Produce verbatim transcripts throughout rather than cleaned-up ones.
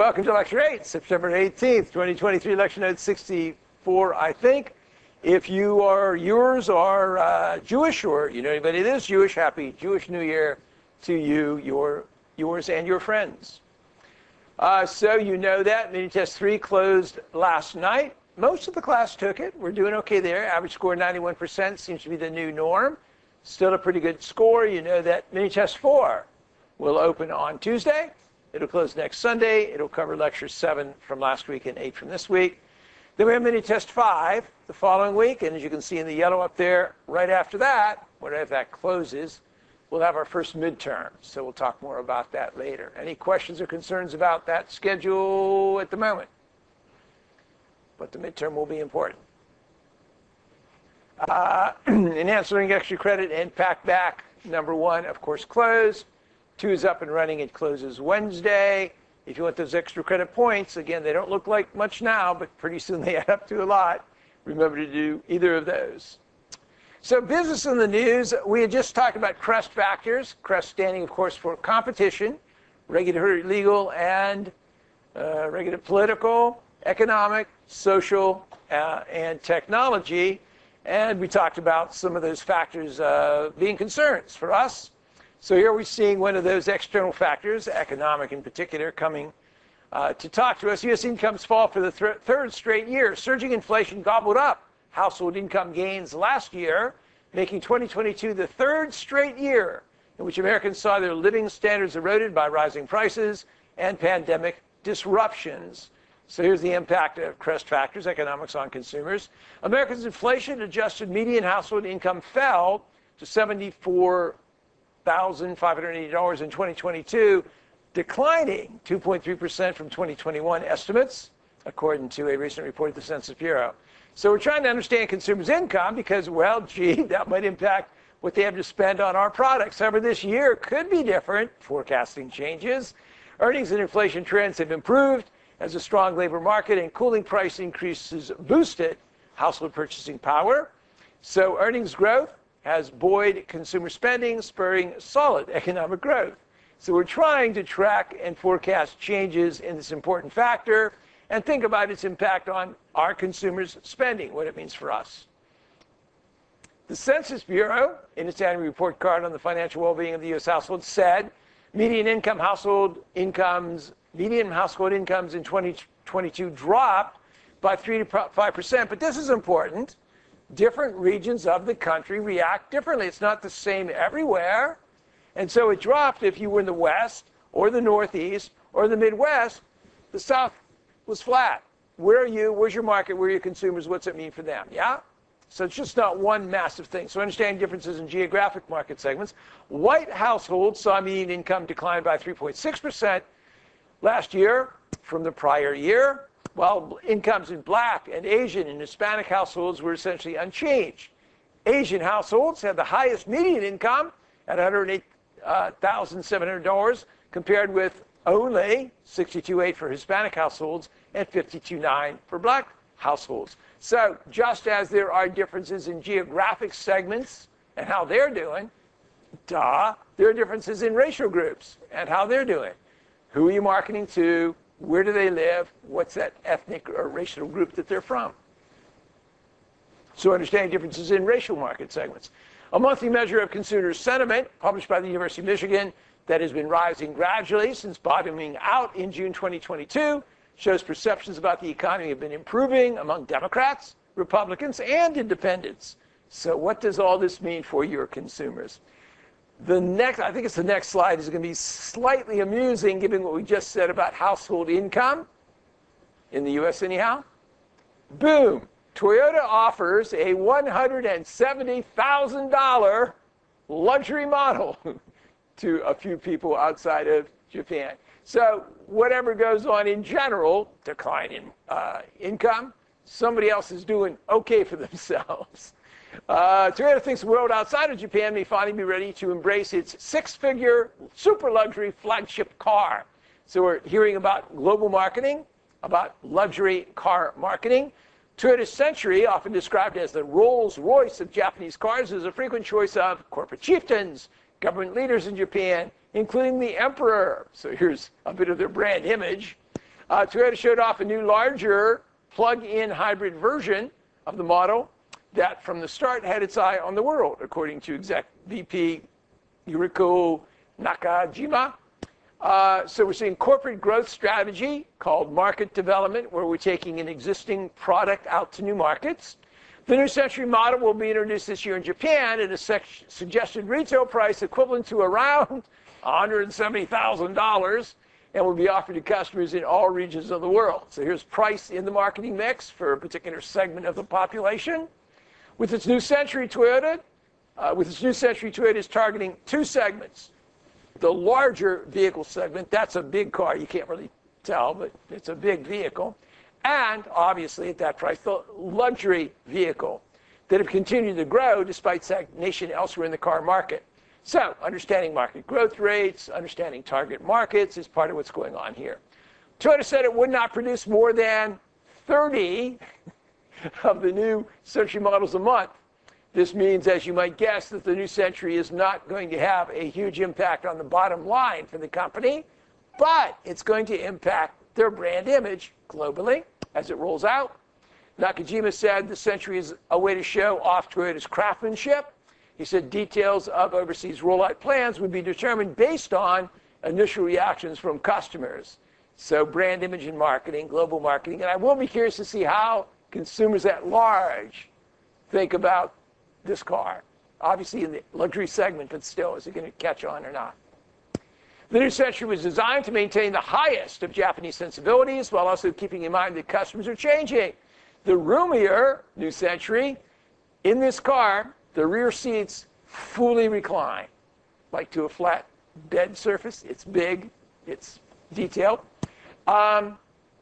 Welcome to Lecture eight, September eighteenth, twenty twenty-three, Lecture Note sixty-four, I think. If you are, yours are uh, Jewish, or you know anybody that is Jewish, happy Jewish New Year to you, your, yours, and your friends. Uh, so you know that mini test three closed last night. Most of the class took it. We're doing okay there. Average score ninety-one percent seems to be the new norm. Still a pretty good score. You know that mini test four will open on Tuesday. It'll close next Sunday. It'll cover lecture seven from last week and eight from this week. Then we have mini test five the following week. And as you can see in the yellow up there, right after that, whenever that closes, we'll have our first midterm. So we'll talk more about that later. Any questions or concerns about that schedule at the moment? But the midterm will be important. Uh, enhanced learning extra credit and pack back number one, of course, closed. Two is up and running. It closes Wednesday. If you want those extra credit points, again, they don't look like much now, but pretty soon they add up to a lot. Remember to do either of those. So business in the news, we had just talked about CREST factors. CREST standing, of course, for competition, regulatory, legal, and uh, regulatory, political, economic, social, uh, and technology. And we talked about some of those factors uh, being concerns for us. So here we're seeing one of those external factors, economic in particular, coming uh, to talk to us. U S incomes fall for the th third straight year. Surging inflation gobbled up household income gains last year, making twenty twenty-two the third straight year in which Americans saw their living standards eroded by rising prices and pandemic disruptions. So here's the impact of CREST factors, economics on consumers. Americans' inflation-adjusted median household income fell to seventy-four thousand five hundred eighty dollars in twenty twenty-two, declining two point three percent from twenty twenty-one estimates, according to a recent report of the Census Bureau. So we're trying to understand consumers' income because, well, gee, that might impact what they have to spend on our products. However, this year could be different. Forecasting changes. Earnings and inflation trends have improved as a strong labor market and cooling price increases boosted household purchasing power. So earnings growth has buoyed consumer spending, spurring solid economic growth. So we're trying to track and forecast changes in this important factor and think about its impact on our consumers' spending, what it means for us. The Census Bureau, in its annual report card on the financial well-being of the U S household, said median income household incomes, median household incomes in twenty twenty-two dropped by three to five percent, but this is important. Different regions of the country react differently. It's not the same everywhere. And so it dropped if you were in the West or the Northeast or the Midwest. The South was flat. Where are you? Where's your market? Where are your consumers? What's it mean for them? Yeah? So it's just not one massive thing. So understanding differences in geographic market segments. White households saw median income decline by three point six percent last year from the prior year, while incomes in Black and Asian and Hispanic households were essentially unchanged. Asian households had the highest median income at one hundred eight thousand seven hundred dollars, compared with only sixty-two thousand eight hundred dollars for Hispanic households and fifty-two thousand nine hundred dollars for Black households. So just as there are differences in geographic segments and how they're doing, duh, there are differences in racial groups and how they're doing. Who are you marketing to? Where do they live? What's that ethnic or racial group that they're from? So understanding differences in racial market segments. A monthly measure of consumer sentiment published by the University of Michigan that has been rising gradually since bottoming out in June twenty twenty-two shows perceptions about the economy have been improving among Democrats, Republicans, and independents. So what does all this mean for your consumers? The next, I think it's the next slide, is going to be slightly amusing given what we just said about household income in the U S anyhow. Boom. Toyota offers a one hundred seventy thousand dollars luxury model to a few people outside of Japan. So whatever goes on in general, decline in uh, income, somebody else is doing okay for themselves. Uh, Toyota thinks the world outside of Japan may finally be ready to embrace its six-figure super luxury flagship car. So we're hearing about global marketing, about luxury car marketing. Toyota Century, often described as the Rolls-Royce of Japanese cars, is a frequent choice of corporate chieftains, government leaders in Japan, including the emperor. So here's a bit of their brand image. Uh, Toyota showed off a new, larger plug-in hybrid version of the model that from the start had its eye on the world, according to Exec V P Yuriko Nakajima. Uh, so we're seeing corporate growth strategy called market development, where we're taking an existing product out to new markets. The new Century model will be introduced this year in Japan at a suggested retail price equivalent to around one hundred seventy thousand dollars and will be offered to customers in all regions of the world. So here's price in the marketing mix for a particular segment of the population. With its new Century, Toyota, uh, with its new Century, Toyota is targeting two segments. The larger vehicle segment, that's a big car. You can't really tell, but it's a big vehicle. And obviously at that price, the luxury vehicle that have continued to grow despite stagnation elsewhere in the car market. So understanding market growth rates, understanding target markets is part of what's going on here. Toyota said it would not produce more than thirty of the new Century models a month. This means, as you might guess, that the new Century is not going to have a huge impact on the bottom line for the company, but it's going to impact their brand image globally as it rolls out. Nakajima said the Century is a way to show off Toyota's craftsmanship. He said details of overseas rollout plans would be determined based on initial reactions from customers. So brand image and marketing, global marketing. And I will be curious to see how consumers at large think about this car. Obviously in the luxury segment, but still, is it going to catch on or not? The new Century was designed to maintain the highest of Japanese sensibilities while also keeping in mind that customers are changing. The roomier new Century, in this car, the rear seats fully recline, like to a flat bed surface. It's big, it's detailed. Um,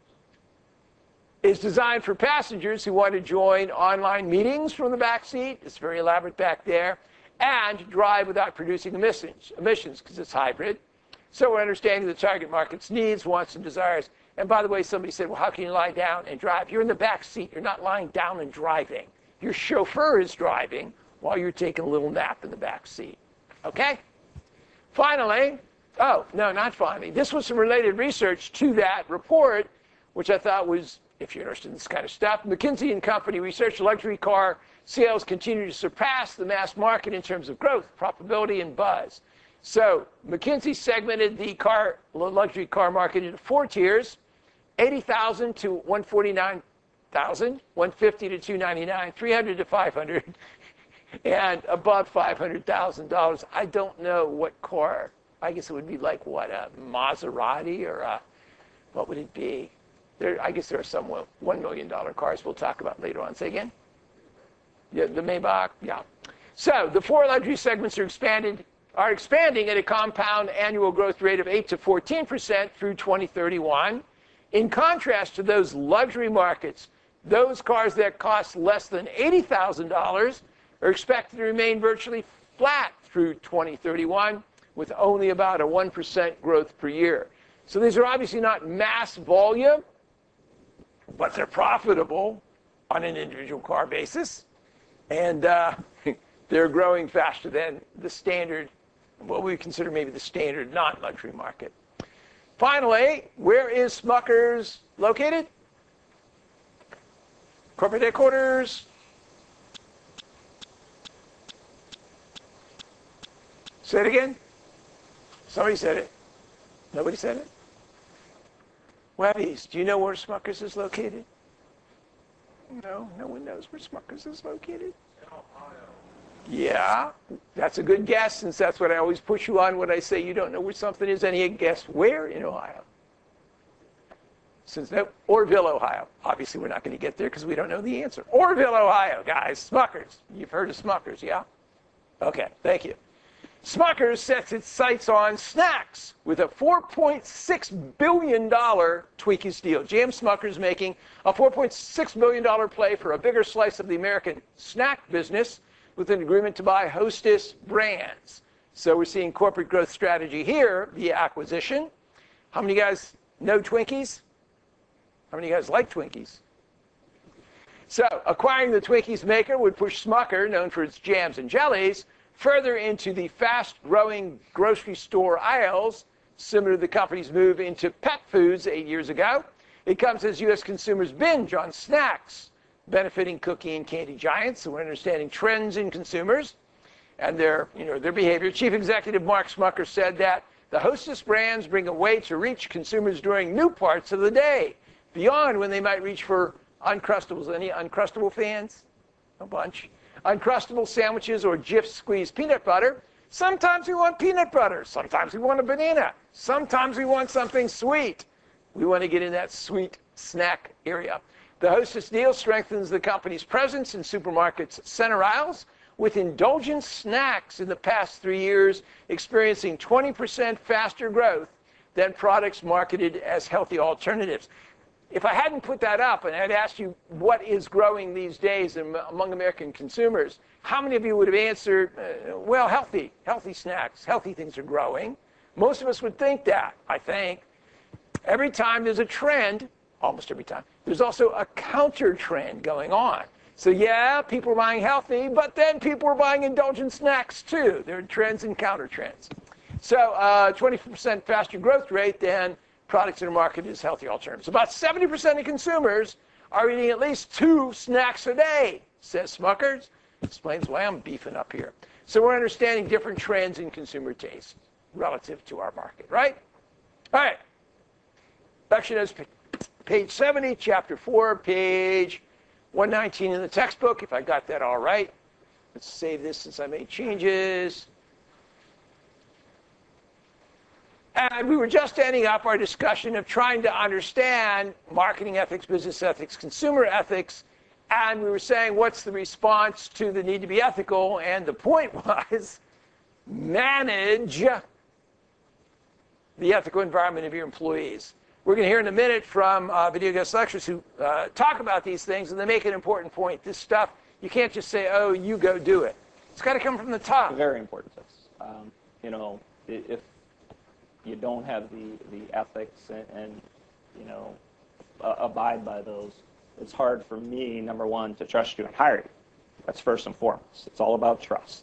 It's designed for passengers who want to join online meetings from the back seat. It's very elaborate back there. And drive without producing emissions, emissions because it's hybrid. So we're understanding the target market's needs, wants, and desires. And by the way, somebody said, well, how can you lie down and drive? You're in the back seat. You're not lying down and driving. Your chauffeur is driving while you're taking a little nap in the back seat. Okay? Finally, oh, no, not finally. This was some related research to that report, which I thought was, if you're interested in this kind of stuff, McKinsey and Company research luxury car sales continue to surpass the mass market in terms of growth, profitability, and buzz. So McKinsey segmented the car, luxury car market into four tiers: eighty thousand to one hundred forty-nine thousand, one hundred fifty to two hundred ninety-nine, three hundred to five hundred, and above five hundred thousand dollars. I don't know what car. I guess it would be like what, a Maserati or a, what would it be? There, I guess there are some one million dollar cars we'll talk about later on. Say again? Yeah, the Maybach, yeah. So the four luxury segments are expanded, are expanding at a compound annual growth rate of eight to fourteen percent through twenty thirty-one. In contrast to those luxury markets, those cars that cost less than eighty thousand dollars are expected to remain virtually flat through twenty thirty-one, with only about a one percent growth per year. So these are obviously not mass volume, but they're profitable on an individual car basis. And uh, they're growing faster than the standard, what we consider maybe the standard non-luxury market. Finally, where is Smuckers located? Corporate headquarters. Say it again. Somebody said it. Nobody said it? Webbies, do you know where Smuckers is located? No, no one knows where Smuckers is located. Ohio. Yeah, that's a good guess, since that's what I always push you on when I say you don't know where something is. Any guess where in Ohio? Since no, Orville, Ohio. Obviously, we're not going to get there because we don't know the answer. Orville, Ohio, guys. Smuckers. You've heard of Smuckers, yeah? Okay, thank you. Smuckers sets its sights on snacks with a four point six billion dollars Twinkies deal. J M Smuckers making a four point six billion dollars play for a bigger slice of the American snack business with an agreement to buy Hostess Brands. So we're seeing corporate growth strategy here via acquisition. How many of you guys know Twinkies? How many of you guys like Twinkies? So acquiring the Twinkies maker would push Smucker, known for its jams and jellies, further into the fast-growing grocery store aisles. similar to the company's move into pet foods eight years ago. It comes as U S consumers binge on snacks, benefiting cookie and candy giants. So we're understanding trends in consumers and their, you know, their behavior. Chief Executive Mark Smucker said that the Hostess brands bring a way to reach consumers during new parts of the day, beyond when they might reach for Uncrustables. Any Uncrustable fans? A bunch. Uncrustable sandwiches or Jif squeezed peanut butter. Sometimes we want peanut butter. Sometimes we want a banana. Sometimes we want something sweet. We want to get in that sweet snack area. The Hostess deal strengthens the company's presence in supermarkets' center aisles, with indulgent snacks in the past three years experiencing twenty percent faster growth than products marketed as healthy alternatives. If I hadn't put that up and I'd asked you what is growing these days among American consumers, how many of you would have answered, uh, well, healthy, healthy snacks, healthy things are growing? Most of us would think that, I think. Every time there's a trend, almost every time, there's also a counter trend going on. So yeah, people are buying healthy, but then people are buying indulgent snacks too. There are trends and counter trends. So uh, twenty percent faster growth rate than products that are marketed as healthy alternatives. About seventy percent of consumers are eating at least two snacks a day, says Smuckers. Explains why I'm beefing up here. So we're understanding different trends in consumer taste relative to our market, right? All right. Lecture notes, page seventy, chapter four, page one nineteen in the textbook, if I got that all right. Let's save this since I made changes. And we were just ending up our discussion of trying to understand marketing ethics, business ethics, consumer ethics, and we were saying what's the response to the need to be ethical, and the point was manage the ethical environment of your employees. We're going to hear in a minute from uh, video guest lecturers who uh, talk about these things, and they make an important point. This stuff, you can't just say, oh, you go do it. It's got to come from the top. Very important. Um, you know, if you don't have the, the ethics and, and you know, uh, abide by those, it's hard for me, number one, to trust you and hire you. That's first and foremost. It's all about trust.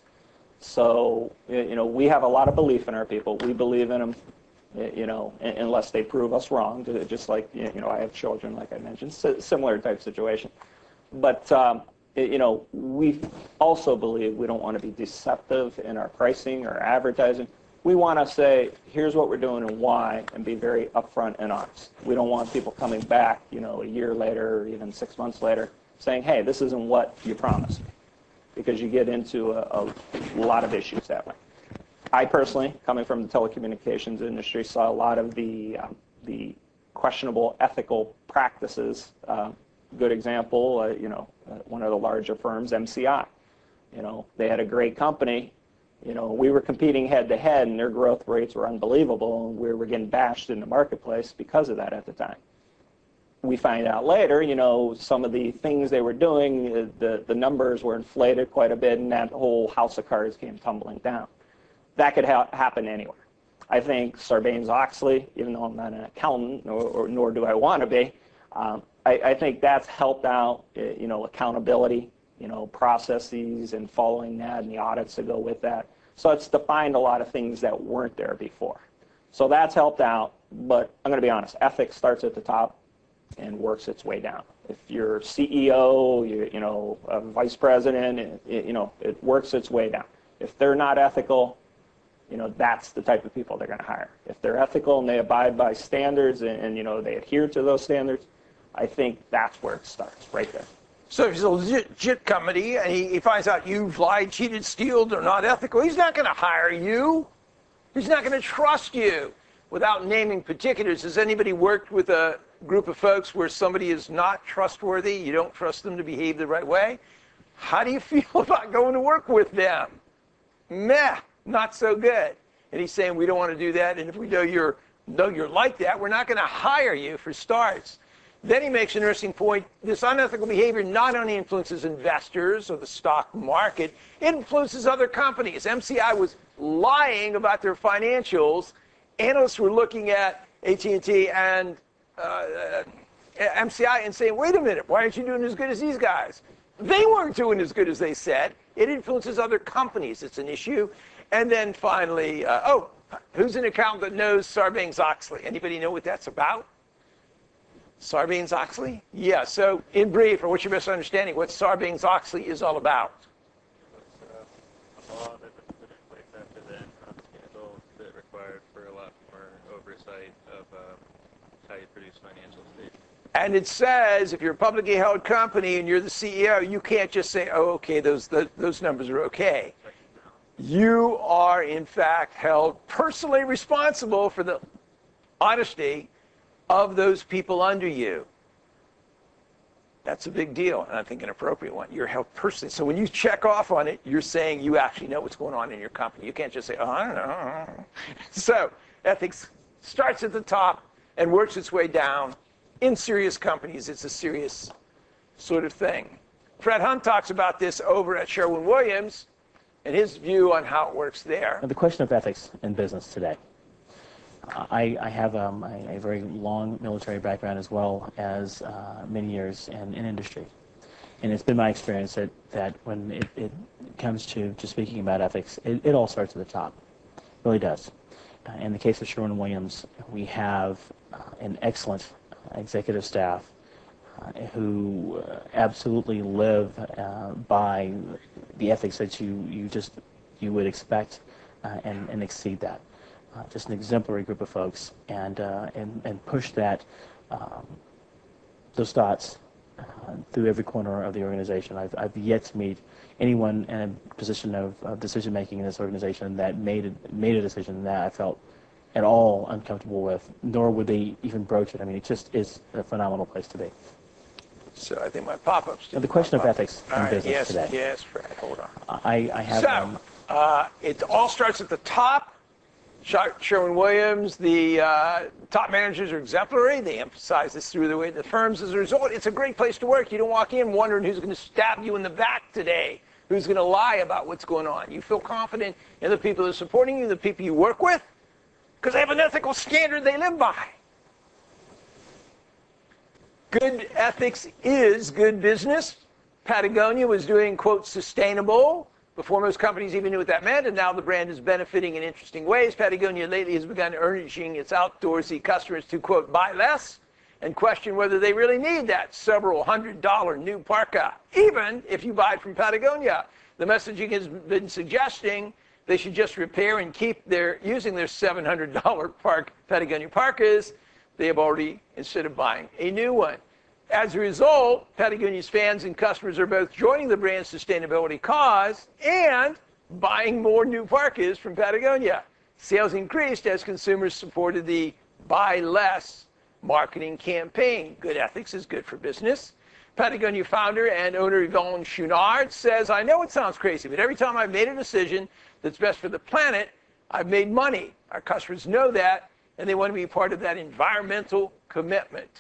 So, you know, we have a lot of belief in our people. We believe in them. You know, unless they prove us wrong, just like, you know, I have children, like I mentioned, similar type situation. But, um, you know, we also believe we don't want to be deceptive in our pricing or advertising. We want to say, here's what we're doing and why, and be very upfront and honest. We don't want people coming back, you know, a year later or even six months later saying, hey, this isn't what you promised, because you get into a, a lot of issues that way. I personally, coming from the telecommunications industry, saw a lot of the um, the questionable ethical practices. Uh, good example, uh, you know, uh, one of the larger firms, M C I. You know, they had a great company. You know, we were competing head to head, and their growth rates were unbelievable, and we were getting bashed in the marketplace because of that at the time. We find out later, you know, some of the things they were doing, the the numbers were inflated quite a bit, and that whole house of cards came tumbling down. That could ha happen anywhere. I think Sarbanes-Oxley, even though I'm not an accountant, nor, or, nor do I want to be, um, I, I think that's helped out, you know, accountability, you know, processes and following that and the audits that go with that. So it's defined a lot of things that weren't there before. So that's helped out, but I'm going to be honest, ethics starts at the top and works its way down. If you're C E O, you, you know, a vice president, it, it, you know, it works its way down. If they're not ethical, you know, that's the type of people they're going to hire. If they're ethical and they abide by standards and, and, you know, they adhere to those standards, I think that's where it starts, right there. So if he's a legit company and he, he finds out you've lied, cheated, stealed, or not ethical, he's not going to hire you. He's not going to trust you. Without naming particulars, has anybody worked with a group of folks where somebody is not trustworthy, you don't trust them to behave the right way? How do you feel about going to work with them? Meh. Not so good. And he's saying we don't want to do that, and if we know you're know you're like that, we're not going to hire you for starts. Then he makes an interesting point. This unethical behavior not only influences investors or the stock market, it influences other companies. M C I was lying about their financials. Analysts were looking at A T and T and uh, M C I and saying, wait a minute, why aren't you doing as good as these guys? They weren't doing as good as they said. It influences other companies. It's an issue. And then finally, uh, oh, Who's an accountant that knows Sarbanes-Oxley? Anybody know what that's about? Sarbanes-Oxley? Yeah, so in brief, or what's your best understanding, what Sarbanes-Oxley is all about? It's uh, a law that was put in place after then, um, scandal that required for a lot more oversight of uh, how you produce financial statements. And it says if you're a publicly held company and you're the C E O, you can't just say, oh, okay, those, those, those numbers are okay. You are, in fact, held personally responsible for the honesty of those people under you. That's a big deal, and I think an appropriate one. You're held personally. So when you check off on it, you're saying you actually know what's going on in your company. You can't just say, oh, I don't know. So ethics starts at the top and works its way down. In serious companies, it's a serious sort of thing. Fred Hunt talks about this over at Sherwin-Williams and his view on how it works there. The question of ethics in business today. I, I have um, a, a very long military background as well as uh, many years in, in industry. And it's been my experience that, that when it, it comes to, to speaking about ethics, it, it all starts at the top. It really does. Uh, in the case of Sherwin-Williams, we have uh, an excellent executive staff uh, who uh, absolutely live uh, by the ethics that you, you just you would expect uh, and, and exceed that. Uh, just an exemplary group of folks, and uh, and and push that um, those thoughts uh, through every corner of the organization. I've I've yet to meet anyone in a position of, of decision making in this organization that made a, made a decision that I felt at all uncomfortable with, nor would they even broach it. I mean, it just is a phenomenal place to be. So I think my pop-ups. Now, the question of ethics in right, business yes, today. Yes, Fred, hold on. I, I have. So Um, uh, it all starts at the top. Sherwin-Williams, the uh, top managers are exemplary. They emphasize this through the way the firms. As a result, it's a great place to work. You don't walk in wondering who's going to stab you in the back today, who's going to lie about what's going on. You feel confident in the people that are supporting you, the people you work with, because they have an ethical standard they live by. Good ethics is good business. Patagonia was doing, quote, sustainable before most companies even knew what that meant, and now the brand is benefiting in interesting ways. Patagonia lately has begun urging its outdoorsy customers to, quote, buy less and question whether they really need that several hundred dollar new parka, even if you buy it from Patagonia. The messaging has been suggesting they should just repair and keep their using their seven hundred dollar park, Patagonia parkas they have already, instead of buying a new one. As a result, Patagonia's fans and customers are both joining the brand's sustainability cause and buying more new parkas from Patagonia. Sales increased as consumers supported the buy less marketing campaign. Good ethics is good for business. Patagonia founder and owner Yvon Chouinard says, I know it sounds crazy, but every time I've made a decision that's best for the planet, I've made money. Our customers know that, and they want to be part of that environmental commitment.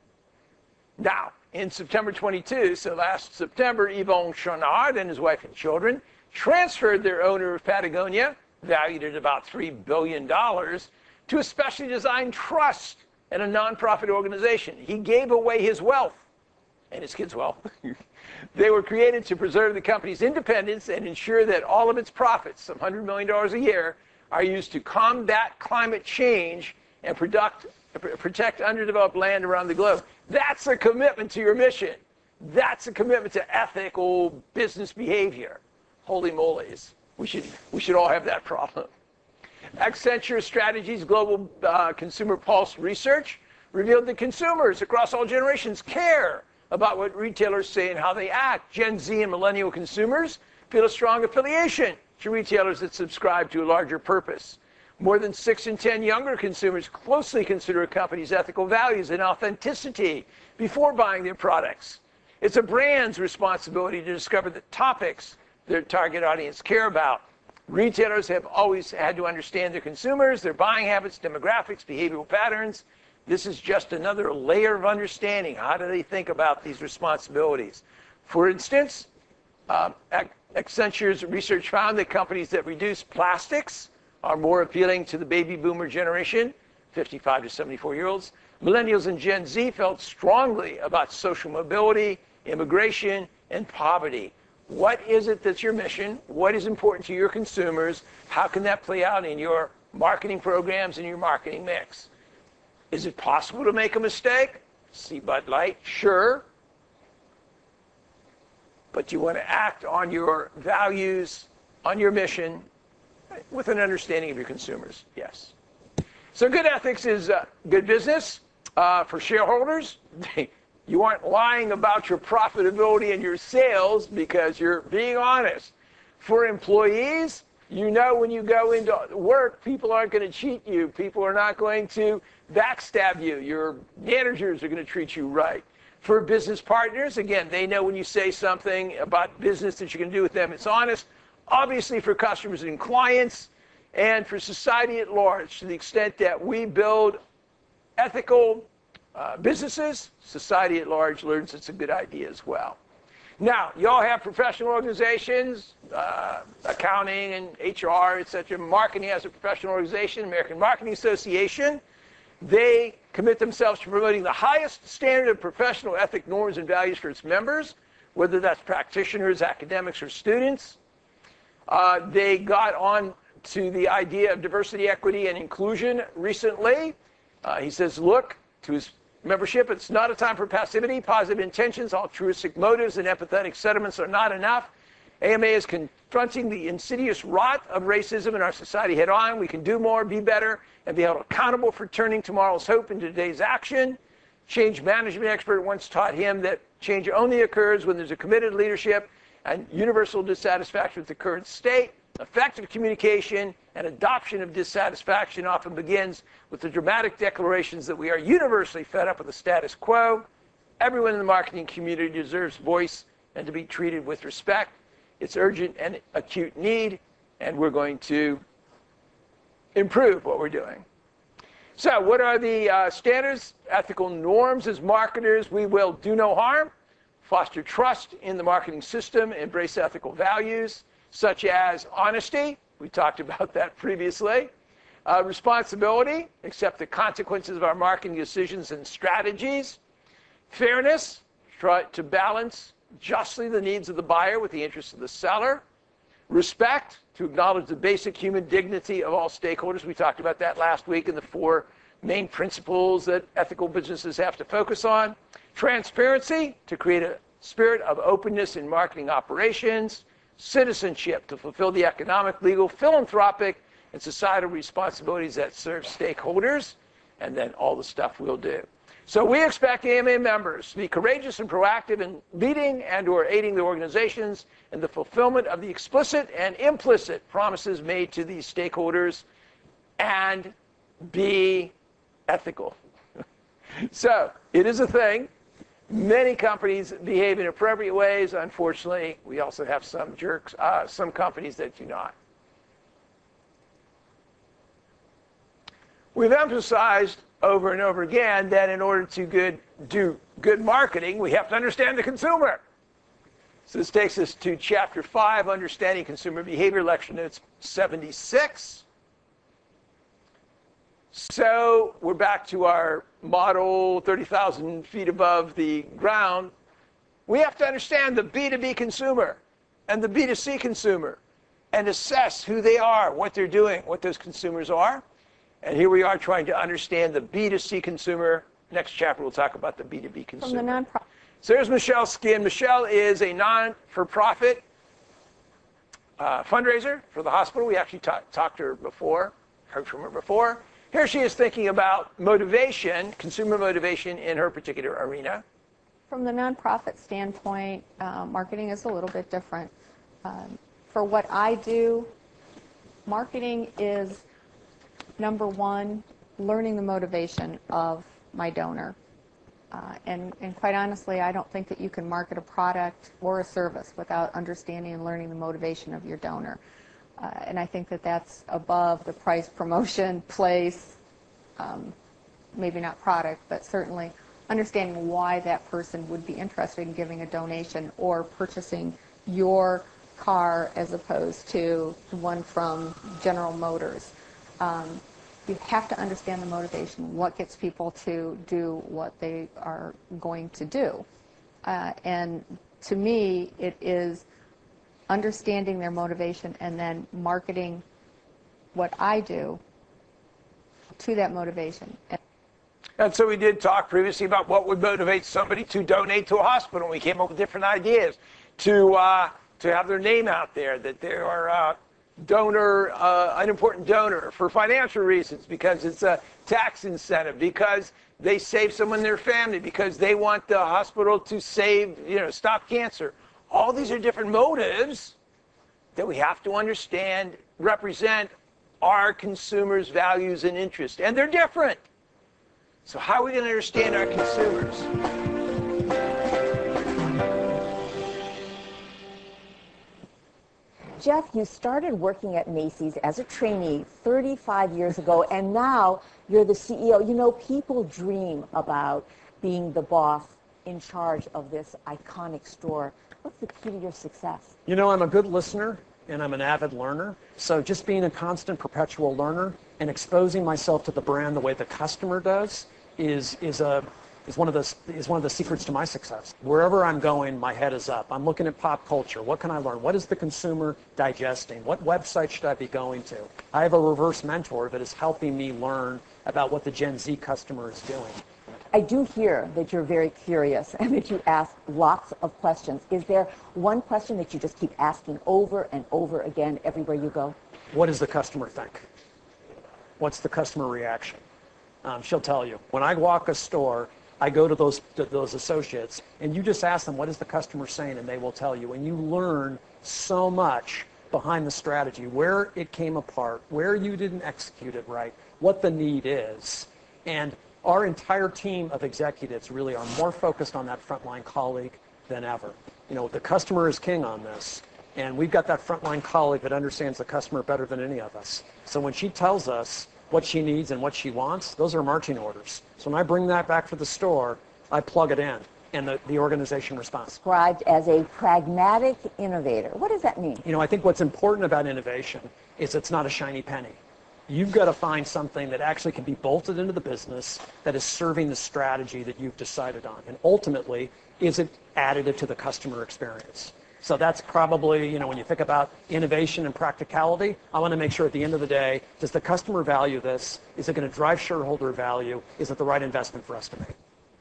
Now, in September twenty-two, so last September, Yvon Chouinard and his wife and children transferred their owner of Patagonia, valued at about three billion dollars, to a specially designed trust and a nonprofit organization. He gave away his wealth and his kids' wealth. They were created to preserve the company's independence and ensure that all of its profits, some one hundred million dollars a year, are used to combat climate change and product, protect underdeveloped land around the globe. That's a commitment to your mission. That's a commitment to ethical business behavior. Holy moly's. We should, we should all have that problem. Accenture Strategies Global uh, Consumer Pulse Research revealed that consumers across all generations care about what retailers say and how they act. Gen Z and millennial consumers feel a strong affiliation to retailers that subscribe to a larger purpose. More than six in ten younger consumers closely consider a company's ethical values and authenticity before buying their products. It's a brand's responsibility to discover the topics their target audience care about. Retailers have always had to understand their consumers, their buying habits, demographics, behavioral patterns. This is just another layer of understanding. How do they think about these responsibilities? For instance, uh, Accenture's research found that companies that reduce plastics are more appealing to the baby boomer generation, fifty-five to seventy-four year olds. Millennials and Gen Z felt strongly about social mobility, immigration, and poverty. What is it that's your mission? What is important to your consumers? How can that play out in your marketing programs in your marketing mix. Is it possible to make a mistake? See Bud Light, sure. But you want to act on your values, on your mission, with an understanding of your consumers, yes. So good ethics is uh, good business uh, for shareholders. You aren't lying about your profitability and your sales because you're being honest. For employees, you know when you go into work, people aren't going to cheat you. People are not going to backstab you. Your managers are going to treat you right. For business partners, again, they know when you say something about business that you're going to do with them, it's honest. Obviously for customers and clients, and for society at large, to the extent that we build ethical uh, businesses, society at large learns it's a good idea as well. Now, you all have professional organizations, uh, accounting and H R, et cetera. Marketing has a professional organization, American Marketing Association. They commit themselves to promoting the highest standard of professional ethic norms and values for its members, whether that's practitioners, academics, or students. Uh, they got on to the idea of diversity, equity, and inclusion recently. Uh, he says, look, to his membership, it's not a time for passivity. Positive intentions, altruistic motives, and empathetic sentiments are not enough. A M A is confronting the insidious rot of racism in our society head on. We can do more, be better, and be held accountable for turning tomorrow's hope into today's action. Change management expert once taught him that change only occurs when there's a committed leadership and universal dissatisfaction with the current state. Effective communication and adoption of dissatisfaction often begins with the dramatic declarations that we are universally fed up with the status quo. Everyone in the marketing community deserves voice and to be treated with respect. It's urgent and acute need, and we're going to improve what we're doing. So what are the uh, standards? Ethical norms as marketers. We will do no harm, foster trust in the marketing system, embrace ethical values, such as honesty, we talked about that previously, uh, responsibility, accept the consequences of our marketing decisions and strategies, fairness, try to balance justly the needs of the buyer with the interests of the seller, respect, to acknowledge the basic human dignity of all stakeholders. We talked about that last week in the four main principles that ethical businesses have to focus on, transparency, to create a spirit of openness in marketing operations, citizenship, to fulfill the economic, legal, philanthropic, and societal responsibilities that serve stakeholders, and then all the stuff we'll do. So we expect A M A members to be courageous and proactive in leading and or aiding the organizations in the fulfillment of the explicit and implicit promises made to these stakeholders, and be ethical. So it is a thing. Many companies behave in appropriate ways. Unfortunately, we also have some jerks, uh, some companies that do not. We've emphasized over and over again that in order to good, do good marketing, we have to understand the consumer. So this takes us to chapter five, Understanding Consumer Behavior, lecture notes seventy-six. So we're back to our model thirty thousand feet above the ground. We have to understand the B two B consumer and the B two C consumer and assess who they are, what they're doing, what those consumers are. And here we are trying to understand the B two C consumer. Next chapter we'll talk about the B two B consumer. From the nonprofit. So here's Michelle Skin. Michelle is a non-for-profit uh, fundraiser for the hospital. We actually talk, talked to her before, heard from her before. Here she is thinking about motivation, consumer motivation in her particular arena. From the nonprofit standpoint, uh, marketing is a little bit different. Um, for what I do, marketing is, number one, learning the motivation of my donor. Uh, and, and quite honestly, I don't think that you can market a product or a service without understanding and learning the motivation of your donor. Uh, and I think that that's above the price, promotion, place, um, maybe not product, but certainly understanding why that person would be interested in giving a donation or purchasing your car as opposed to one from General Motors. Um, you have to understand the motivation, what gets people to do what they are going to do. Uh, and to me, it is understanding their motivation and then marketing what I do to that motivation. And so we did talk previously about what would motivate somebody to donate to a hospital. We came up with different ideas to uh, to have their name out there, that they are a donor, uh, an important donor for financial reasons, because it's a tax incentive, because they save someone in their family, because they want the hospital to save, you know, stop cancer. All these are different motives that we have to understand represent our consumers' values and interests, and they're different. So how are we going to understand our consumers? Jeff, you started working at Macy's as a trainee thirty-five years ago, and now you're the C E O. You know, people dream about being the boss in charge of this iconic store. What's the key to your success? You know, I'm a good listener, and I'm an avid learner. So just being a constant, perpetual learner and exposing myself to the brand the way the customer does is is a is one of the is one of the secrets to my success. Wherever I'm going, my head is up. I'm looking at pop culture. What can I learn? What is the consumer digesting? What website should I be going to? I have a reverse mentor that is helping me learn about what the Gen Z customer is doing. I do hear that you're very curious and that you ask lots of questions. Is there one question that you just keep asking over and over again everywhere you go? What does the customer think? What's the customer reaction? Um, she'll tell you. When I walk a store, I go to those to those associates, and you just ask them, what is the customer saying, and they will tell you. And you learn so much behind the strategy, where it came apart, where you didn't execute it right, what the need is. And our entire team of executives really are more focused on that frontline colleague than ever. You know, the customer is king on this, and we've got that frontline colleague that understands the customer better than any of us. So when she tells us what she needs and what she wants, those are marching orders. So when I bring that back to the store, I plug it in, and the, the organization responds. Described as a pragmatic innovator. What does that mean? You know, I think what's important about innovation is it's not a shiny penny. You've got to find something that actually can be bolted into the business that is serving the strategy that you've decided on. And ultimately, is it additive to the customer experience? So that's probably, you know, when you think about innovation and practicality, I want to make sure at the end of the day, does the customer value this? Is it going to drive shareholder value? Is it the right investment for us to make?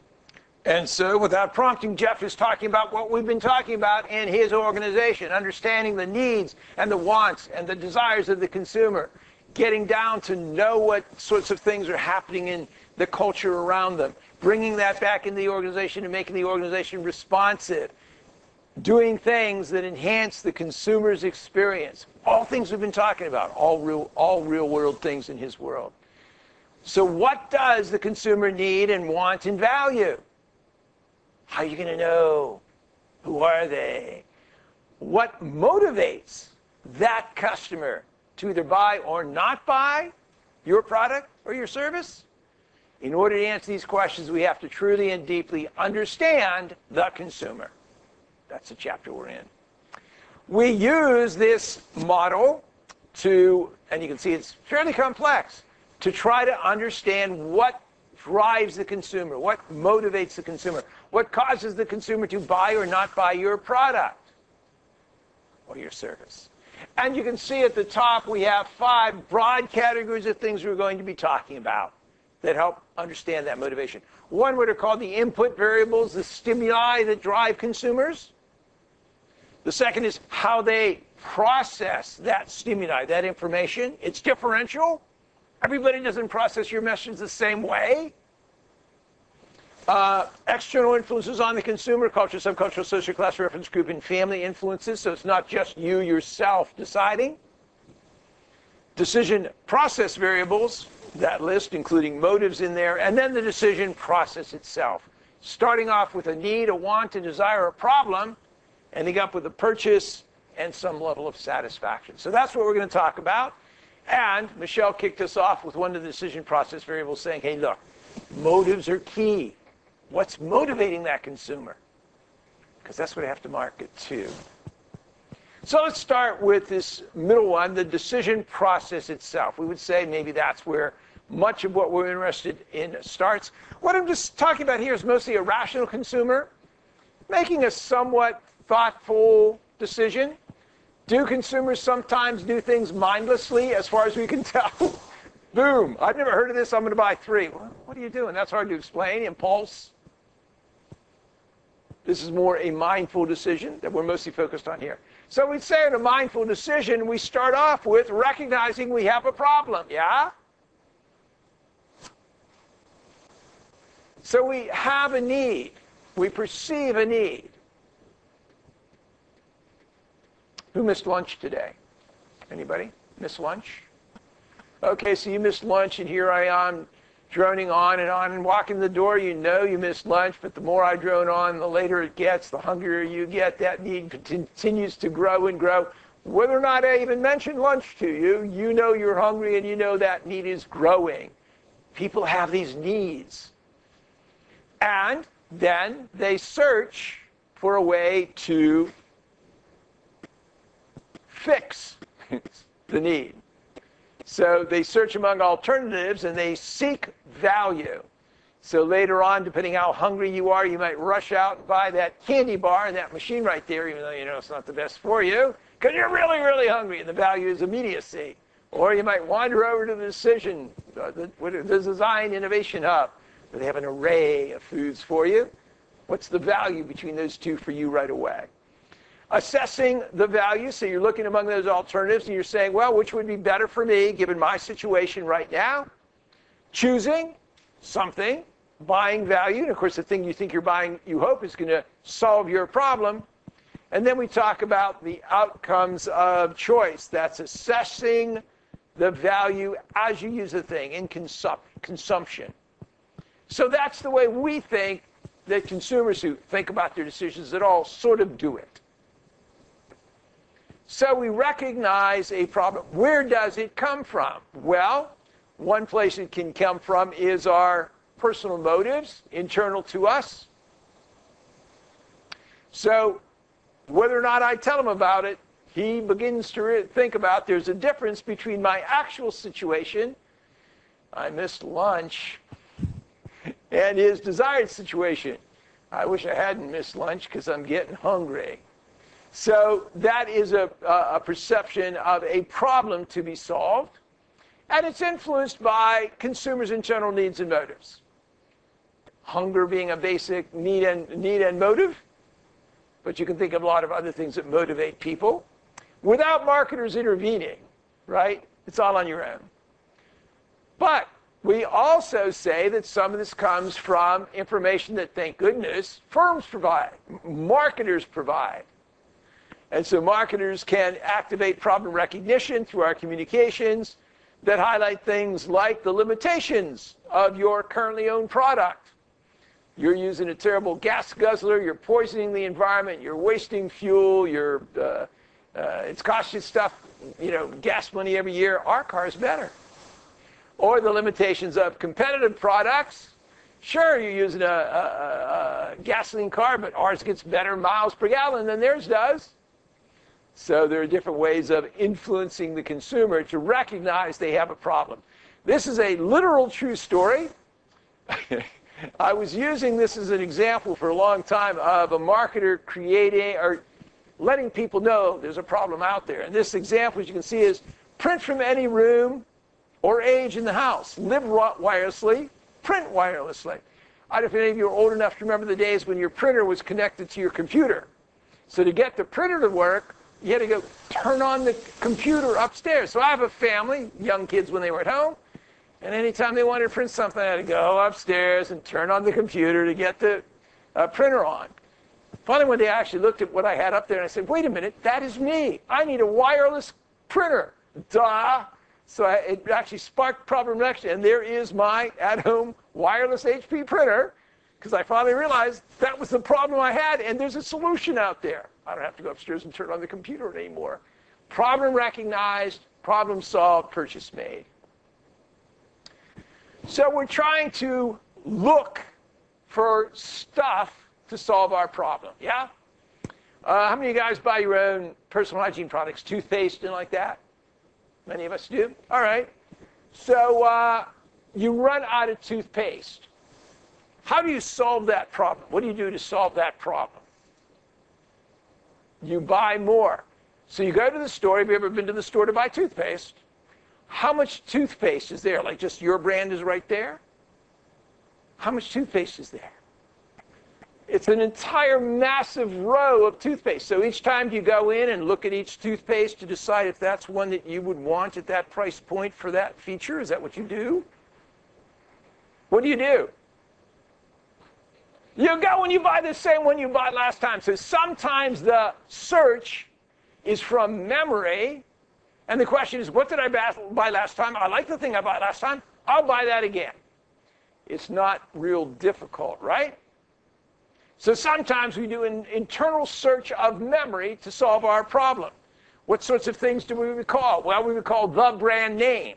And so without prompting, Jeff is talking about what we've been talking about in his organization, understanding the needs and the wants and the desires of the consumer, getting down to know what sorts of things are happening in the culture around them, bringing that back into the organization and making the organization responsive, doing things that enhance the consumer's experience. All things we've been talking about, all real, all real world things in his world. So what does the consumer need and want and value? How are you going to know? Who are they? What motivates that customer to either buy or not buy your product or your service? In order to answer these questions, we have to truly and deeply understand the consumer. That's the chapter we're in. We use this model to, and you can see it's fairly complex, to try to understand what drives the consumer, what motivates the consumer, what causes the consumer to buy or not buy your product or your service. And you can see at the top we have five broad categories of things we're going to be talking about that help understand that motivation. One, what are called the input variables, the stimuli that drive consumers. The second is how they process that stimuli, that information. It's differential. Everybody doesn't process your message the same way. Uh, external influences on the consumer, culture, subcultural, social class, reference group, and family influences. So it's not just you yourself deciding. Decision process variables, that list including motives in there, and then the decision process itself. Starting off with a need, a want, a desire, a problem, ending up with a purchase and some level of satisfaction. So that's what we're going to talk about. And Michelle kicked us off with one of the decision process variables saying, hey, look, motives are key. What's motivating that consumer? Because that's what I have to market to. So let's start with this middle one, the decision process itself. We would say maybe that's where much of what we're interested in starts. What I'm just talking about here is mostly a rational consumer making a somewhat thoughtful decision. Do consumers sometimes do things mindlessly, as far as we can tell? Boom. I've never heard of this. I'm going to buy three. Well, what are you doing? That's hard to explain. Impulse. This is more a mindful decision that we're mostly focused on here. So we'd say in a mindful decision, we start off with recognizing we have a problem, yeah? So we have a need. We perceive a need. Who missed lunch today? Anybody miss lunch? Okay, so you missed lunch, and here I am droning on and on and walking the door. You know you missed lunch, but the more I drone on, the later it gets, the hungrier you get. That need continues to grow and grow. Whether or not I even mention lunch to you, you know you're hungry and you know that need is growing. People have these needs. And then they search for a way to fix the need. So they search among alternatives and they seek value. So later on, depending how hungry you are, you might rush out and buy that candy bar and that machine right there, even though you know it's not the best for you, because you're really, really hungry, and the value is immediacy. Or you might wander over to the Decision, uh, the, the Design Innovation Hub, where they have an array of foods for you. What's the value between those two for you right away? Assessing the value, so you're looking among those alternatives and you're saying, well, which would be better for me given my situation right now? Choosing something, buying value, and of course the thing you think you're buying, you hope, is going to solve your problem. And then we talk about the outcomes of choice. That's assessing the value as you use the thing in consum- consumption. So that's the way we think that consumers who think about their decisions at all sort of do it. So we recognize a problem. Where does it come from? Well, one place it can come from is our personal motives, internal to us. So whether or not I tell him about it, he begins to re- think about there's a difference between my actual situation, I missed lunch, and his desired situation. I wish I hadn't missed lunch because I'm getting hungry. So that is a, a perception of a problem to be solved, and it's influenced by consumers' internal needs and motives. Hunger being a basic need and, need and motive, but you can think of a lot of other things that motivate people. Without marketers intervening, right? It's all on your own. But we also say that some of this comes from information that, thank goodness, firms provide, marketers provide. And so marketers can activate problem recognition through our communications that highlight things like the limitations of your currently owned product. You're using a terrible gas guzzler, you're poisoning the environment, you're wasting fuel, you're, uh, uh, it's costing stuff, you know, gas money every year. Our car's better. Or the limitations of competitive products. Sure, you're using a, a, a gasoline car, but ours gets better miles per gallon than theirs does. So there are different ways of influencing the consumer to recognize they have a problem. This is a literal true story. I was using this as an example for a long time of a marketer creating or letting people know there's a problem out there. And this example, as you can see, is print from any room or age in the house. Live wirelessly, print wirelessly. I don't know if any of you are old enough to remember the days when your printer was connected to your computer. So to get the printer to work, you had to go turn on the computer upstairs. So I have a family, young kids when they were at home, and anytime they wanted to print something, I had to go upstairs and turn on the computer to get the uh, printer on. Finally, one day I actually looked at what I had up there and I said, wait a minute, that is me. I need a wireless printer. Duh. So I, it actually sparked problem recognition, and there is my at-home wireless H P printer, because I finally realized that was the problem I had, and there's a solution out there. I don't have to go upstairs and turn on the computer anymore. Problem recognized, problem solved, purchase made. So we're trying to look for stuff to solve our problem, yeah? Uh, how many of you guys buy your own personal hygiene products, toothpaste and like that? Many of us do. All right. So uh, you run out of toothpaste. How do you solve that problem? What do you do to solve that problem? You buy more. So you go to the store. Have you ever been to the store to buy toothpaste? how much toothpaste is there? Like just your brand is right there? How much toothpaste is there? It's an entire massive row of toothpaste. So each time you go in and look at each toothpaste to decide if that's one that you would want at that price point for that feature, is that what you do? What do you do? You go and you buy the same one you bought last time. So sometimes the search is from memory, and the question is, what did I buy last time? I like the thing I bought last time. I'll buy that again. It's not real difficult, right? So sometimes we do an internal search of memory to solve our problem. What sorts of things do we recall? Well, we recall the brand name.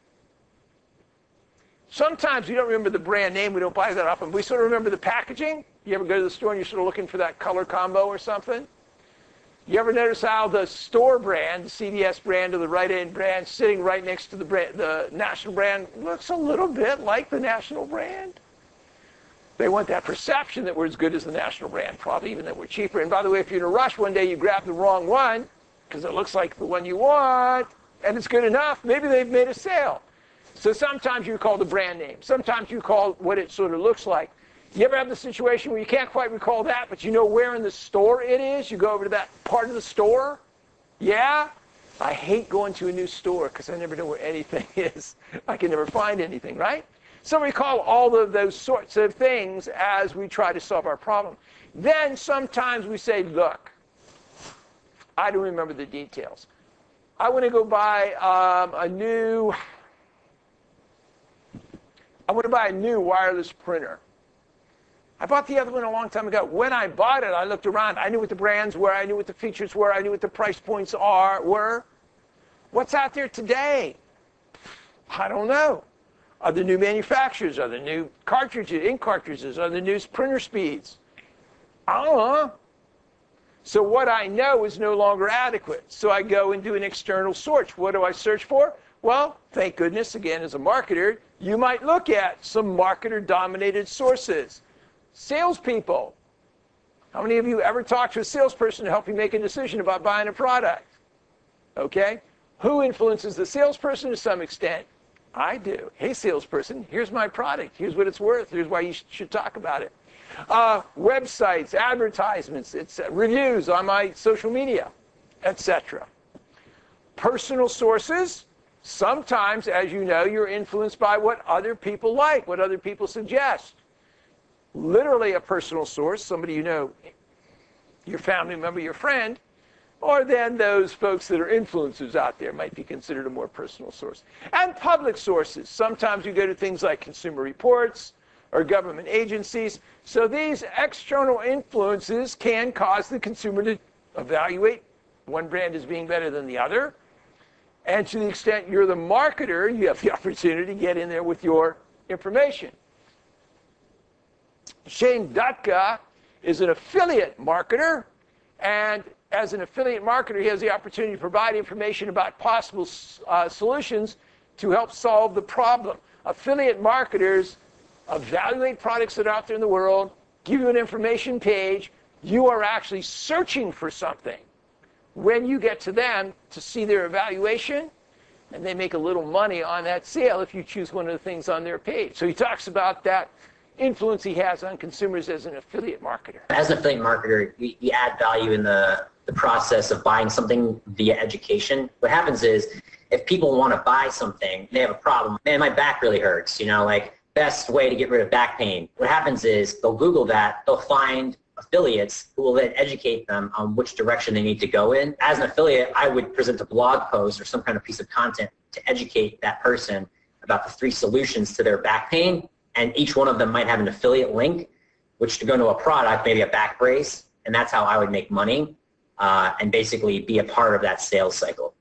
Sometimes we don't remember the brand name. We don't buy that often. We sort of remember the packaging. You ever go to the store and you're sort of looking for that color combo or something? You ever notice how the store brand, the C V S brand or the Rite Aid brand, sitting right next to the, brand, the national brand, looks a little bit like the national brand? They want that perception that we're as good as the national brand, probably even that we're cheaper. And by the way, if you're in a rush one day, you grab the wrong one because it looks like the one you want, and it's good enough, maybe they've made a sale. So sometimes you call the brand name. Sometimes you call what it sort of looks like. You ever have the situation where you can't quite recall that, but you know where in the store it is? You go over to that part of the store? Yeah? I hate going to a new store because I never know where anything is. I can never find anything, right? So we call all of those sorts of things as we try to solve our problem. Then sometimes we say, look, I don't remember the details. I want to go buy um, a new, I want to buy a new wireless printer. I bought the other one a long time ago. When I bought it, I looked around. I knew what the brands were. I knew what the features were. I knew what the price points are were. What's out there today? I don't know. Are there new manufacturers? Are there new cartridges, ink cartridges? Are there new printer speeds? I don't know. So what I know is no longer adequate. So I go and do an external search. What do I search for? Well, thank goodness, again, as a marketer, you might look at some marketer-dominated sources. Salespeople. How many of you ever talked to a salesperson to help you make a decision about buying a product? Okay? Who influences the salesperson to some extent? I do. Hey, salesperson, here's my product. Here's what it's worth. Here's why you sh- should talk about it. Uh, websites, advertisements, it's, uh, reviews on my social media, et cetera. Personal sources. Sometimes, as you know, you're influenced by what other people like, what other people suggest. Literally a personal source, somebody you know, your family member, your friend, or then those folks that are influencers out there might be considered a more personal source. And public sources. Sometimes you go to things like Consumer Reports or government agencies. So these external influences can cause the consumer to evaluate one brand as being better than the other. And to the extent you're the marketer, you have the opportunity to get in there with your information. Shane Dutka is an affiliate marketer, and as an affiliate marketer, he has the opportunity to provide information about possible uh, solutions to help solve the problem. Affiliate marketers evaluate products that are out there in the world, give you an information page. You are actually searching for something. When you get to them to see their evaluation, and they make a little money on that sale if you choose one of the things on their page. So he talks about that influence he has on consumers as an affiliate marketer. As an affiliate marketer, you, you add value in the, the process of buying something via education. What happens is, if people want to buy something, they have a problem. Man, my back really hurts, you know, like, best way to get rid of back pain. What happens is, they'll Google that, they'll find affiliates who will then educate them on which direction they need to go in. As an affiliate, I would present a blog post or some kind of piece of content to educate that person about the three solutions to their back pain. And each one of them might have an affiliate link, which to go to a product, maybe a back brace, and that's how I would make money uh, and basically be a part of that sales cycle.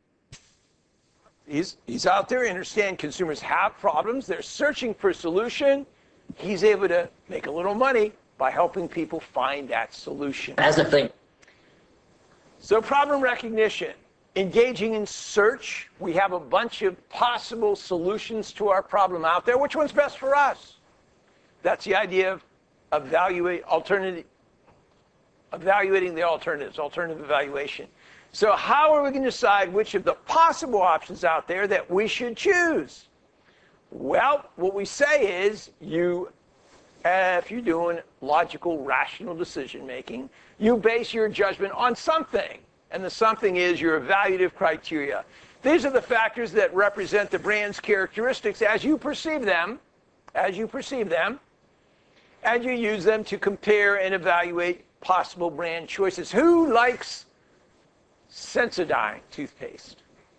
He's, he's out there, understand consumers have problems, they're searching for a solution. He's able to make a little money by helping people find that solution. As an affiliate. So problem recognition. Engaging in search, we have a bunch of possible solutions to our problem out there. Which one's best for us? That's the idea of evaluate alternative, evaluating the alternatives, alternative evaluation. So how are we going to decide which of the possible options out there that we should choose? Well, what we say is you, uh, if you're doing logical, rational decision making, you base your judgment on something. And the something is your evaluative criteria. These are the factors that represent the brand's characteristics as you perceive them, as you perceive them, and you use them to compare and evaluate possible brand choices. Who likes Sensodyne toothpaste?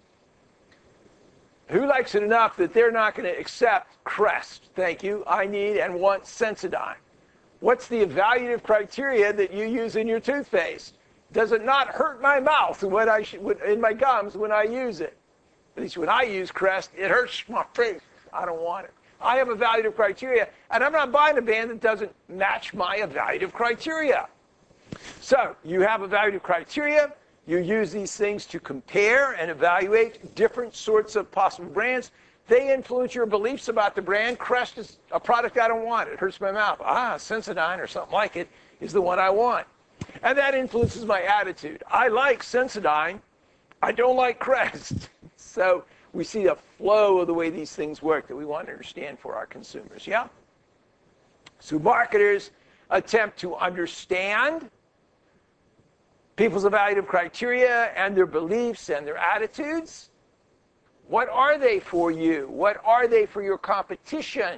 Who likes it enough that they're not going to accept Crest? Thank you. I need and want Sensodyne. What's the evaluative criteria that you use in your toothpaste? Does it not hurt my mouth when I sh- in my gums when I use it? At least when I use Crest, it hurts my face. I don't want it. I have evaluative criteria, and I'm not buying a brand that doesn't match my evaluative criteria. So you have evaluative criteria. You use these things to compare and evaluate different sorts of possible brands. They influence your beliefs about the brand. Crest is a product I don't want. It hurts my mouth. Ah, Sensodyne or something like it is the one I want. And that influences my attitude. I like Sensodyne. I don't like Crest. So we see a flow of the way these things work that we want to understand for our consumers. Yeah? So marketers attempt to understand people's evaluative criteria and their beliefs and their attitudes. What are they for you? What are they for your competition?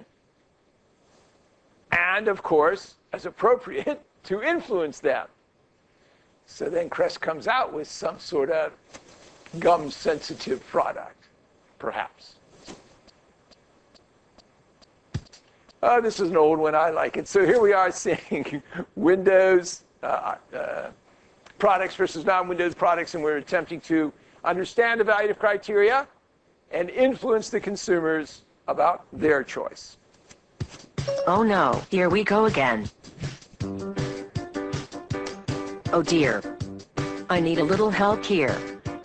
And, of course, as appropriate, to influence them. So then Crest comes out with some sort of gum-sensitive product, perhaps. Oh, this is an old one. I like it. So here we are seeing Windows uh, uh, products versus non-Windows products, and we're attempting to understand evaluative criteria and influence the consumers about their choice. Oh no, here we go again. Oh dear. I need a little help here.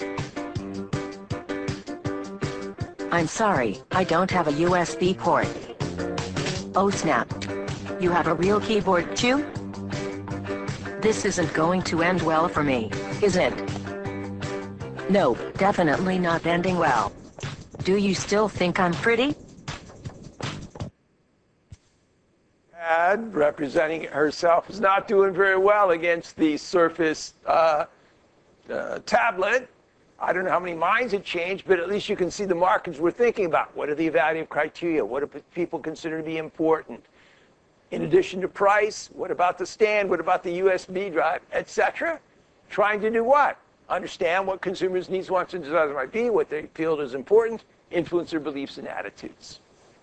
I'm sorry, I don't have a U S B port. Oh snap. You have a real keyboard too? This isn't going to end well for me, is it? Nope, definitely not ending well. Do you still think I'm pretty? Ad representing herself is not doing very well against the Surface uh, uh, tablet. I don't know how many minds it changed, but at least you can see the markers we're thinking about. What are the evaluative criteria? What do people consider to be important? In addition to price, what about the stand? What about the U S B drive, et cetera? Trying to do what? Understand what consumers' needs, wants, and desires might be, what they feel is important, influence their beliefs and attitudes.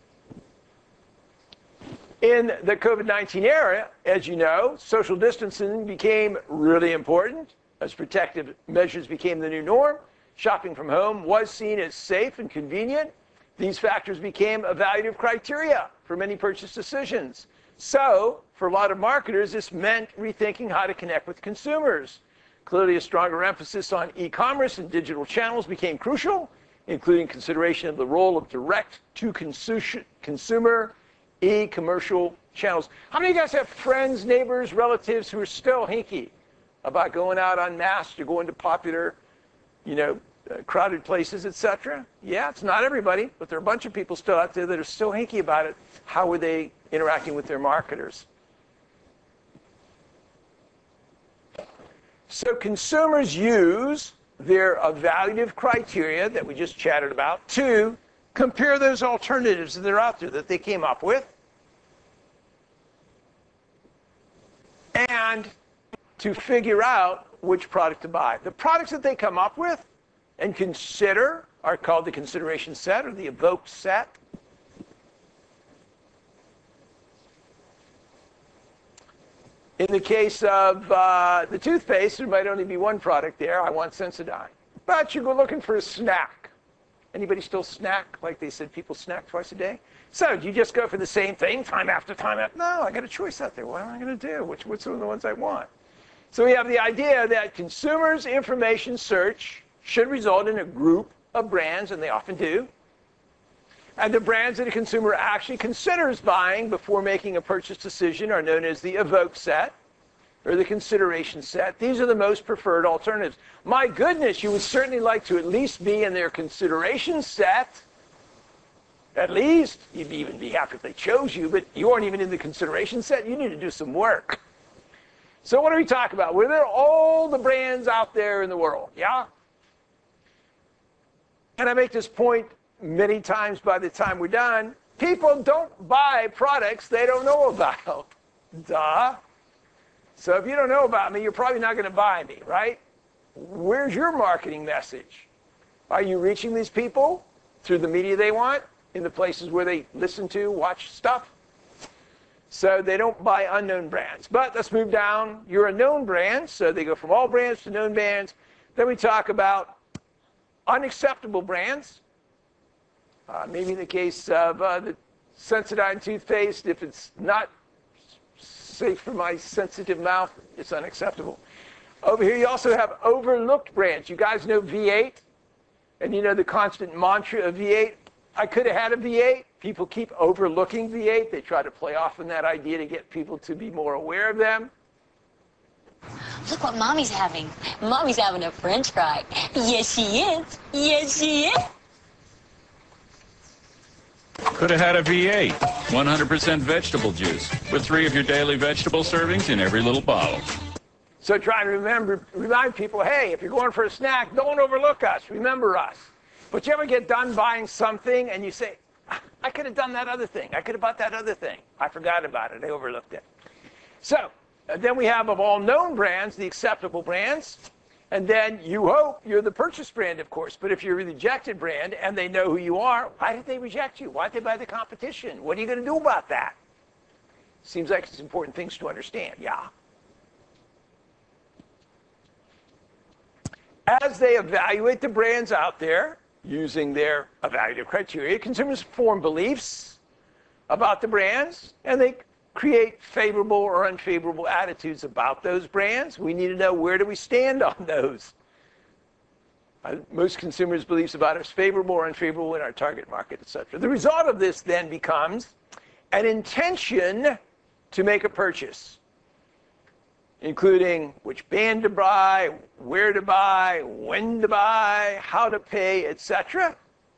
In the COVID nineteen era, as you know, social distancing became really important as protective measures became the new norm. Shopping from home was seen as safe and convenient. These factors became evaluative criteria for many purchase decisions. So, for a lot of marketers, this meant rethinking how to connect with consumers. Clearly, a stronger emphasis on e-commerce and digital channels became crucial, including consideration of the role of direct-to-consumer e-commercial channels. How many of you guys have friends, neighbors, relatives who are still hinky about going out unmasked or going to popular, you know, uh, crowded places, et cetera? Yeah, it's not everybody, but there are a bunch of people still out there that are still hinky about it. How are they interacting with their marketers? So consumers use their evaluative criteria that we just chatted about to compare those alternatives that are out there that they came up with, and to figure out which product to buy. The products that they come up with and consider are called the consideration set or the evoked set. In the case of uh, the toothpaste, there might only be one product there. I want Sensodyne. But you go looking for a snack. Anybody still snack like they said people snack twice a day? So do you just go for the same thing time after time after? No, I got a choice out there. What am I going to do? Which, which are the ones I want? So we have the idea that consumers' information search should result in a group of brands, and they often do. And the brands that a consumer actually considers buying before making a purchase decision are known as the evoked set. or the consideration set. These are the most preferred alternatives. My goodness, you would certainly like to at least be in their consideration set. At least, you'd even be happy if they chose you, but you aren't even in the consideration set. You need to do some work. So what are we talking about? Well, there are all the brands out there in the world, yeah? And I make this point many times by the time we're done. People don't buy products they don't know about. Duh. So if you don't know about me, you're probably not going to buy me, right? Where's your marketing message? Are you reaching these people through the media they want, in the places where they listen to, watch stuff? So they don't buy unknown brands. But let's move down. You're a known brand, so they go from all brands to known brands. Then we talk about unacceptable brands. Uh, maybe in the case of uh, the Sensodyne toothpaste, if it's not safe for my sensitive mouth, it's unacceptable. Over here, you also have overlooked brands. You guys know V eight, and you know the constant mantra of V eight. I could have had a V eight. People keep overlooking V eight. They try to play off on that idea to get people to be more aware of them. Look what Mommy's having. Mommy's having a French fry. Yes, she is. Yes, she is. Could have had a V eight, one hundred percent vegetable juice, with three of your daily vegetable servings in every little bottle. So try to remember, remind people, hey, if you're going for a snack, don't overlook us. Remember us. But you ever get done buying something and you say, I could have done that other thing. I could have bought that other thing. I forgot about it. I overlooked it. So uh, then we have, of all known brands, the acceptable brands. And then you hope you're the purchase brand, of course. But if you're a rejected brand and they know who you are, why did they reject you? Why did they buy the competition? What are you going to do about that? Seems like it's important things to understand, yeah. As they evaluate the brands out there, using their evaluative criteria, consumers form beliefs about the brands, and they create favorable or unfavorable attitudes about those brands. We need to know, where do we stand on those? Uh, most consumers' beliefs about us favorable or unfavorable in our target market, et cetera. The result of this then becomes an intention to make a purchase, including which band to buy, where to buy, when to buy, how to pay, et cetera.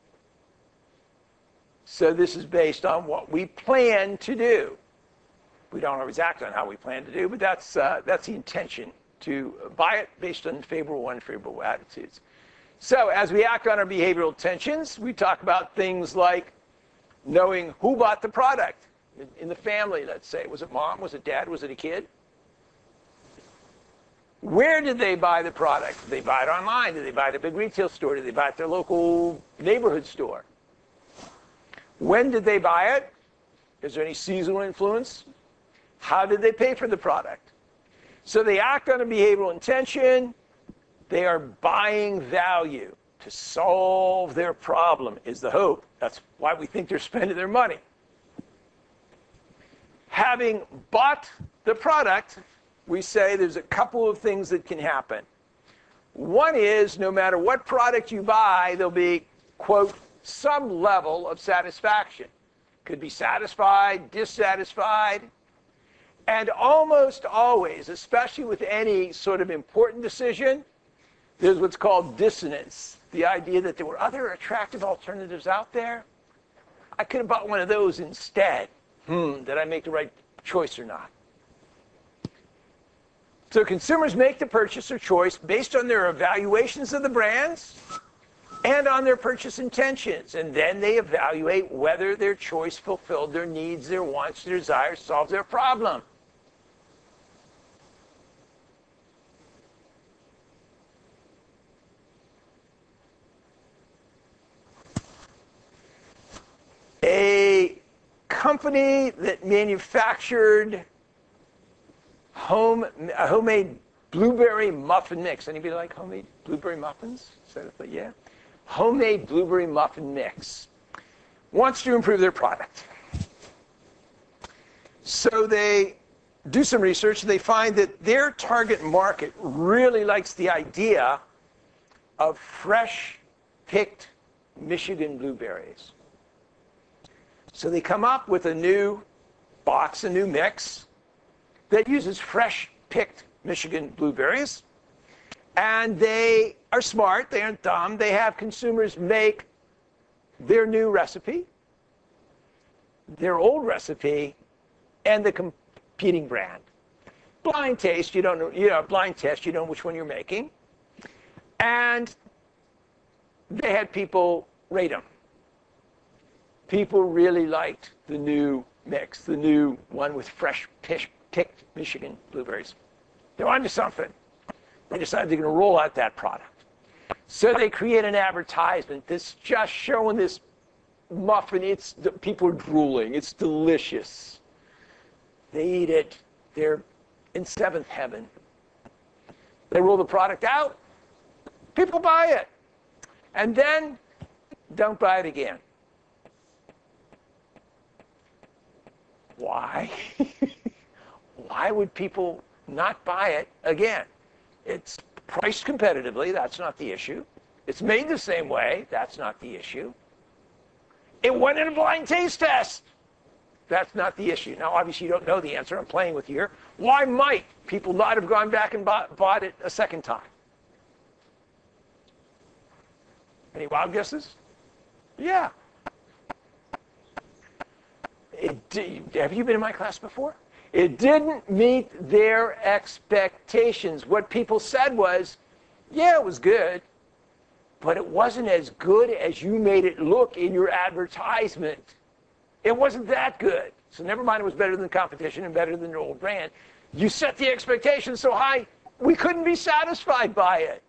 So this is based on what we plan to do. We don't always act on how we plan to do, but that's, uh, that's the intention, to buy it based on favorable or unfavorable attitudes. So as we act on our behavioral intentions, we talk about things like knowing who bought the product in the family, let's say. Was it mom? Was it dad? Was it a kid? Where did they buy the product? Did they buy it online? Did they buy it at a big retail store? Did they buy it at their local neighborhood store? When did they buy it? Is there any seasonal influence? How did they pay for the product? So they act on a behavioral intention. They are buying value to solve their problem, is the hope. That's why we think they're spending their money. Having bought the product, we say there's a couple of things that can happen. One is, no matter what product you buy, there'll be, quote, some level of satisfaction. Could be satisfied, dissatisfied. And almost always, especially with any sort of important decision, there's what's called dissonance. The idea that there were other attractive alternatives out there. I could have bought one of those instead. Hmm, did I make the right choice or not? So consumers make the purchase or choice based on their evaluations of the brands and on their purchase intentions. And then they evaluate whether their choice fulfilled their needs, their wants, their desires, solved their problem. A company that manufactured home, a homemade blueberry muffin mix. Anybody like homemade blueberry muffins? Is that a thing? Yeah. Homemade blueberry muffin mix. Wants to improve their product. So they do some research. They find that their target market really likes the idea of fresh picked Michigan blueberries. So they come up with a new box, a new mix that uses fresh picked Michigan blueberries. And they are smart, they aren't dumb. They have consumers make their new recipe, their old recipe, and the competing brand. Blind taste, you don't know, you know, blind test, you know which one you're making. And they had people rate them. People really liked the new mix, the new one with fresh picked Michigan blueberries. They're onto something. They decided they're going to roll out that product. So they create an advertisement that's just showing this muffin. It's the, people are drooling. It's delicious. They eat it. They're in seventh heaven. They roll the product out. People buy it. And then don't buy it again. Why? Why would people not buy it again? It's priced competitively. That's not the issue. It's made the same way. That's not the issue. It went in a blind taste test. That's not the issue. Now, obviously, you don't know the answer. I'm playing with you here. Why might people not have gone back and bought, bought it a second time? Any wild guesses? Yeah. It, have you been in my class before? It didn't meet their expectations. What people said was, yeah, it was good, but it wasn't as good as you made it look in your advertisement. It wasn't that good. So never mind it was better than the competition and better than your old brand. You set the expectations so high, we couldn't be satisfied by it.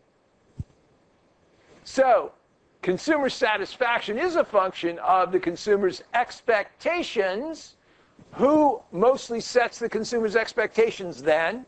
So consumer satisfaction is a function of the consumer's expectations. Who mostly sets the consumer's expectations then?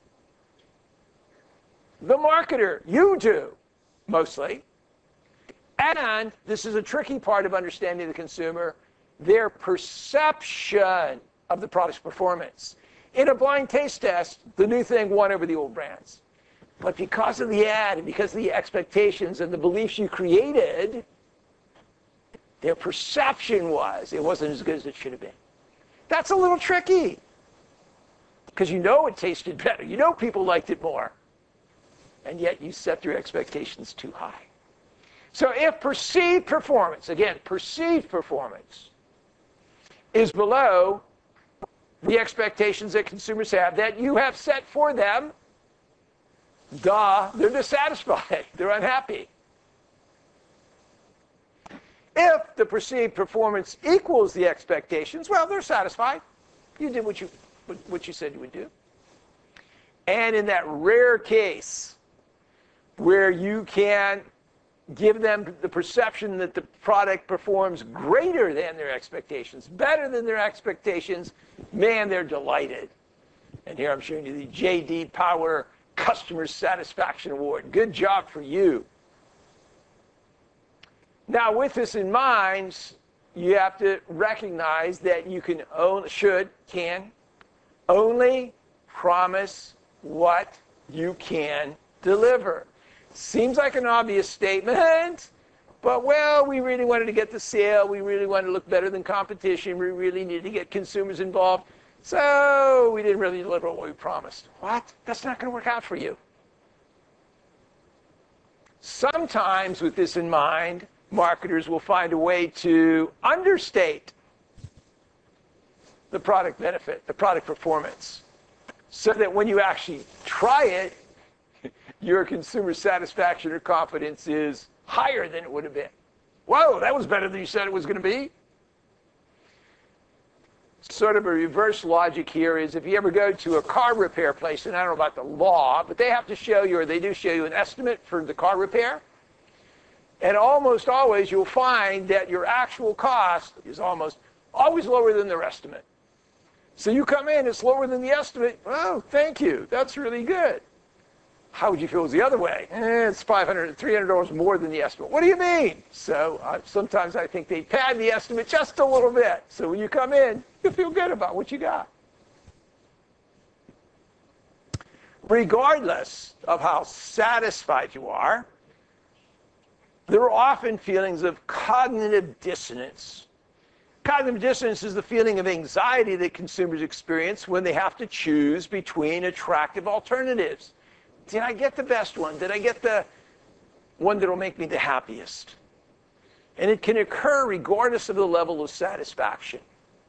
The marketer. You do, mostly. And this is a tricky part of understanding the consumer, their perception of the product's performance. In a blind taste test, the new thing won over the old brands. But because of the ad and because of the expectations and the beliefs you created, their perception was it wasn't as good as it should have been. That's a little tricky because you know it tasted better. You know people liked it more. And yet you set your expectations too high. So if perceived performance, again, perceived performance is below the expectations that consumers have that you have set for them, duh, they're dissatisfied. They're unhappy. If the perceived performance equals the expectations, well, they're satisfied. You did what you, what you said you would do. And in that rare case where you can give them the perception that the product performs greater than their expectations, better than their expectations, man, they're delighted. And here I'm showing you the J D Power Customer Satisfaction Award. Good job for you. Now, with this in mind, you have to recognize that you can own, should, can, only promise what you can deliver. Seems like an obvious statement, but well, we really wanted to get the sale. We really wanted to look better than competition. We really needed to get consumers involved. So we didn't really deliver what we promised. What? That's not going to work out for you. Sometimes with this in mind, marketers will find a way to understate the product benefit, the product performance, so that when you actually try it, your consumer satisfaction or confidence is higher than it would have been. Whoa, that was better than you said it was going to be. Sort of a reverse logic here is if you ever go to a car repair place, and I don't know about the law, but they have to show you, or they do show you an estimate for the car repair. And almost always you'll find that your actual cost is almost always lower than their estimate. So you come in, it's lower than the estimate. Oh, thank you. That's really good. How would you feel it was the other way? Eh, it's five hundred dollars, three hundred dollars more than the estimate. What do you mean? So uh, sometimes I think they pad the estimate just a little bit. So when you come in, you feel good about what you got. Regardless of how satisfied you are, there are often feelings of cognitive dissonance Cognitive dissonance is the feeling of anxiety that consumers experience when they have to choose between attractive alternatives. Did I get the best one? Did I get the one that will make me the happiest? And it can occur regardless of the level of satisfaction.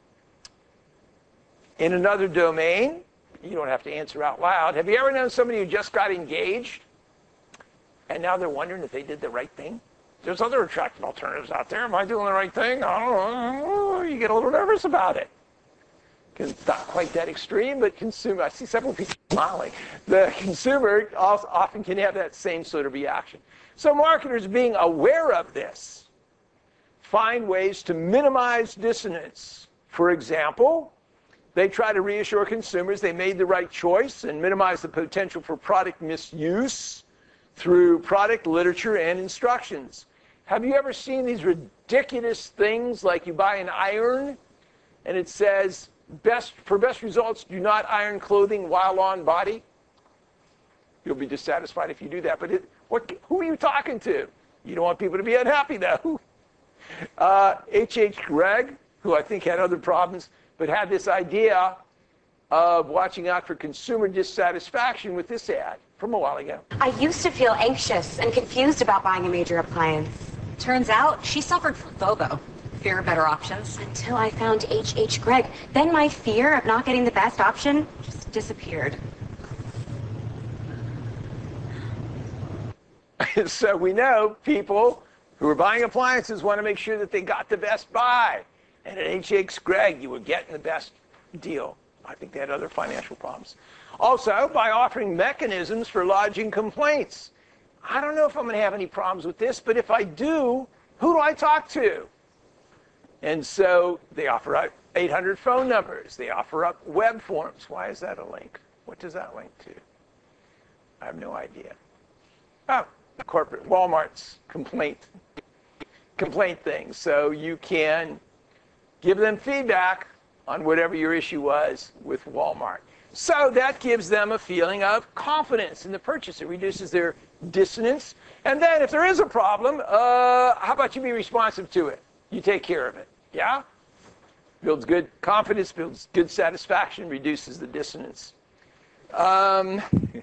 In another domain, you don't have to answer out loud. Have you ever known somebody who just got engaged and now they're wondering if they did the right thing? There's other attractive alternatives out there. Am I doing the right thing? I don't know. You get a little nervous about it. It's not quite that extreme, but consumer, I see several people smiling. The consumer also often can have that same sort of reaction. So marketers, being aware of this, find ways to minimize dissonance. For example, they try to reassure consumers they made the right choice and minimize the potential for product misuse through product literature and instructions. Have you ever seen these ridiculous things like you buy an iron and it says, best for best results, do not iron clothing while on body? You'll be dissatisfied if you do that. But it, what, who are you talking to? You don't want people to be unhappy, though. Uh, H H. Gregg, who I think had other problems, but had this idea of watching out for consumer dissatisfaction with this ad from a while ago. I used to feel anxious and confused about buying a major appliance. Turns out she suffered from FOBO, fear of better options. Until I found H H. Gregg. Then my fear of not getting the best option just disappeared. So we know people who are buying appliances want to make sure that they got the best buy. And at H H. Gregg, you were getting the best deal. I think they had other financial problems. Also, by offering mechanisms for lodging complaints. I don't know if I'm going to have any problems with this, but if I do, who do I talk to? And so they offer out eight hundred phone numbers. They offer up web forms. Why is that a link? What does that link to? I have no idea. Oh, corporate Walmart's complaint complaint thing. So you can give them feedback on whatever your issue was with Walmart. So that gives them a feeling of confidence in the purchase. It reduces their dissonance. And then if there is a problem, uh, how about you be responsive to it? You take care of it. Yeah? Builds good confidence, builds good satisfaction, reduces the dissonance. Um,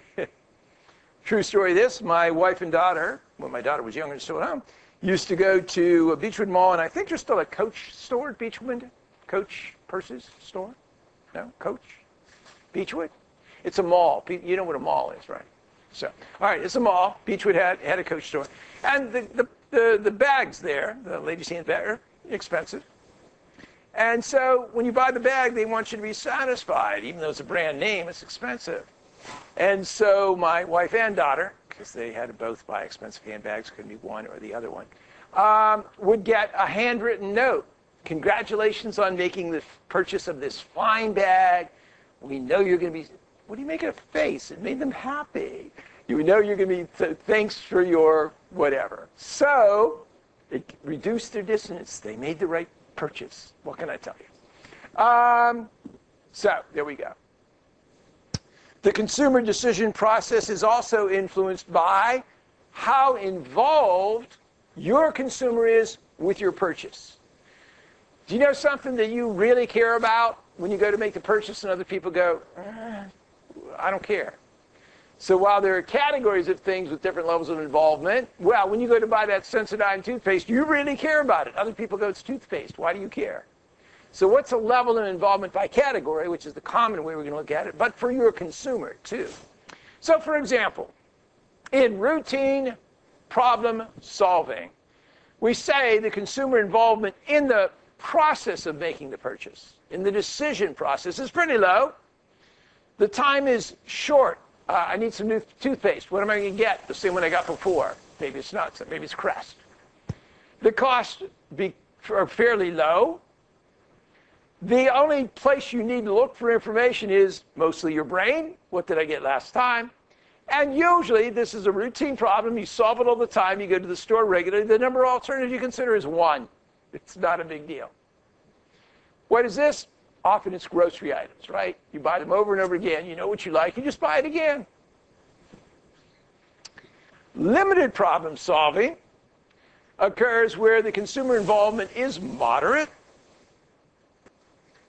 true story this, my wife and daughter, when my daughter was younger and still at home, used to go to a Beechwood Mall, and I think there's still a Coach store at Beechwood. Coach Purses store? No? Coach? Beechwood? It's a mall. You know what a mall is, right? So, all right, it's a mall. Beechwood had, had a Coach store. And the, the, the, the bags there, the ladies' hand bag, are expensive. And so when you buy the bag, they want you to be satisfied. Even though it's a brand name, it's expensive. And so my wife and daughter, because they had to both buy expensive handbags, couldn't be one or the other one, um, would get a handwritten note. Congratulations on making the purchase of this fine bag. We know you're going to be, what do you make a face? It made them happy. You know you're going to be, th- thanks for your whatever. So it reduced their dissonance. They made the right purchase. What can I tell you? Um, so there we go. The consumer decision process is also influenced by how involved your consumer is with your purchase. Do you know something that you really care about when you go to make the purchase and other people go, uh, I don't care? So while there are categories of things with different levels of involvement, well, when you go to buy that Sensodyne toothpaste, you really care about it. Other people go, it's toothpaste. Why do you care? So what's a level of involvement by category, which is the common way we're going to look at it, but for your consumer, too. So, for example, in routine problem solving, we say the consumer involvement in the process of making the purchase, in the decision process, is pretty low. The time is short. Uh, I need some new toothpaste. What am I going to get? The same one I got before. Maybe it's not. Maybe it's Crest. The costs be, are fairly low. The only place you need to look for information is mostly your brain. What did I get last time? And usually, this is a routine problem. You solve it all the time. You go to the store regularly. The number of alternatives you consider is one. It's not a big deal. What is this? Often it's grocery items, right? You buy them over and over again. You know what you like. You just buy it again. Limited problem solving occurs where the consumer involvement is moderate.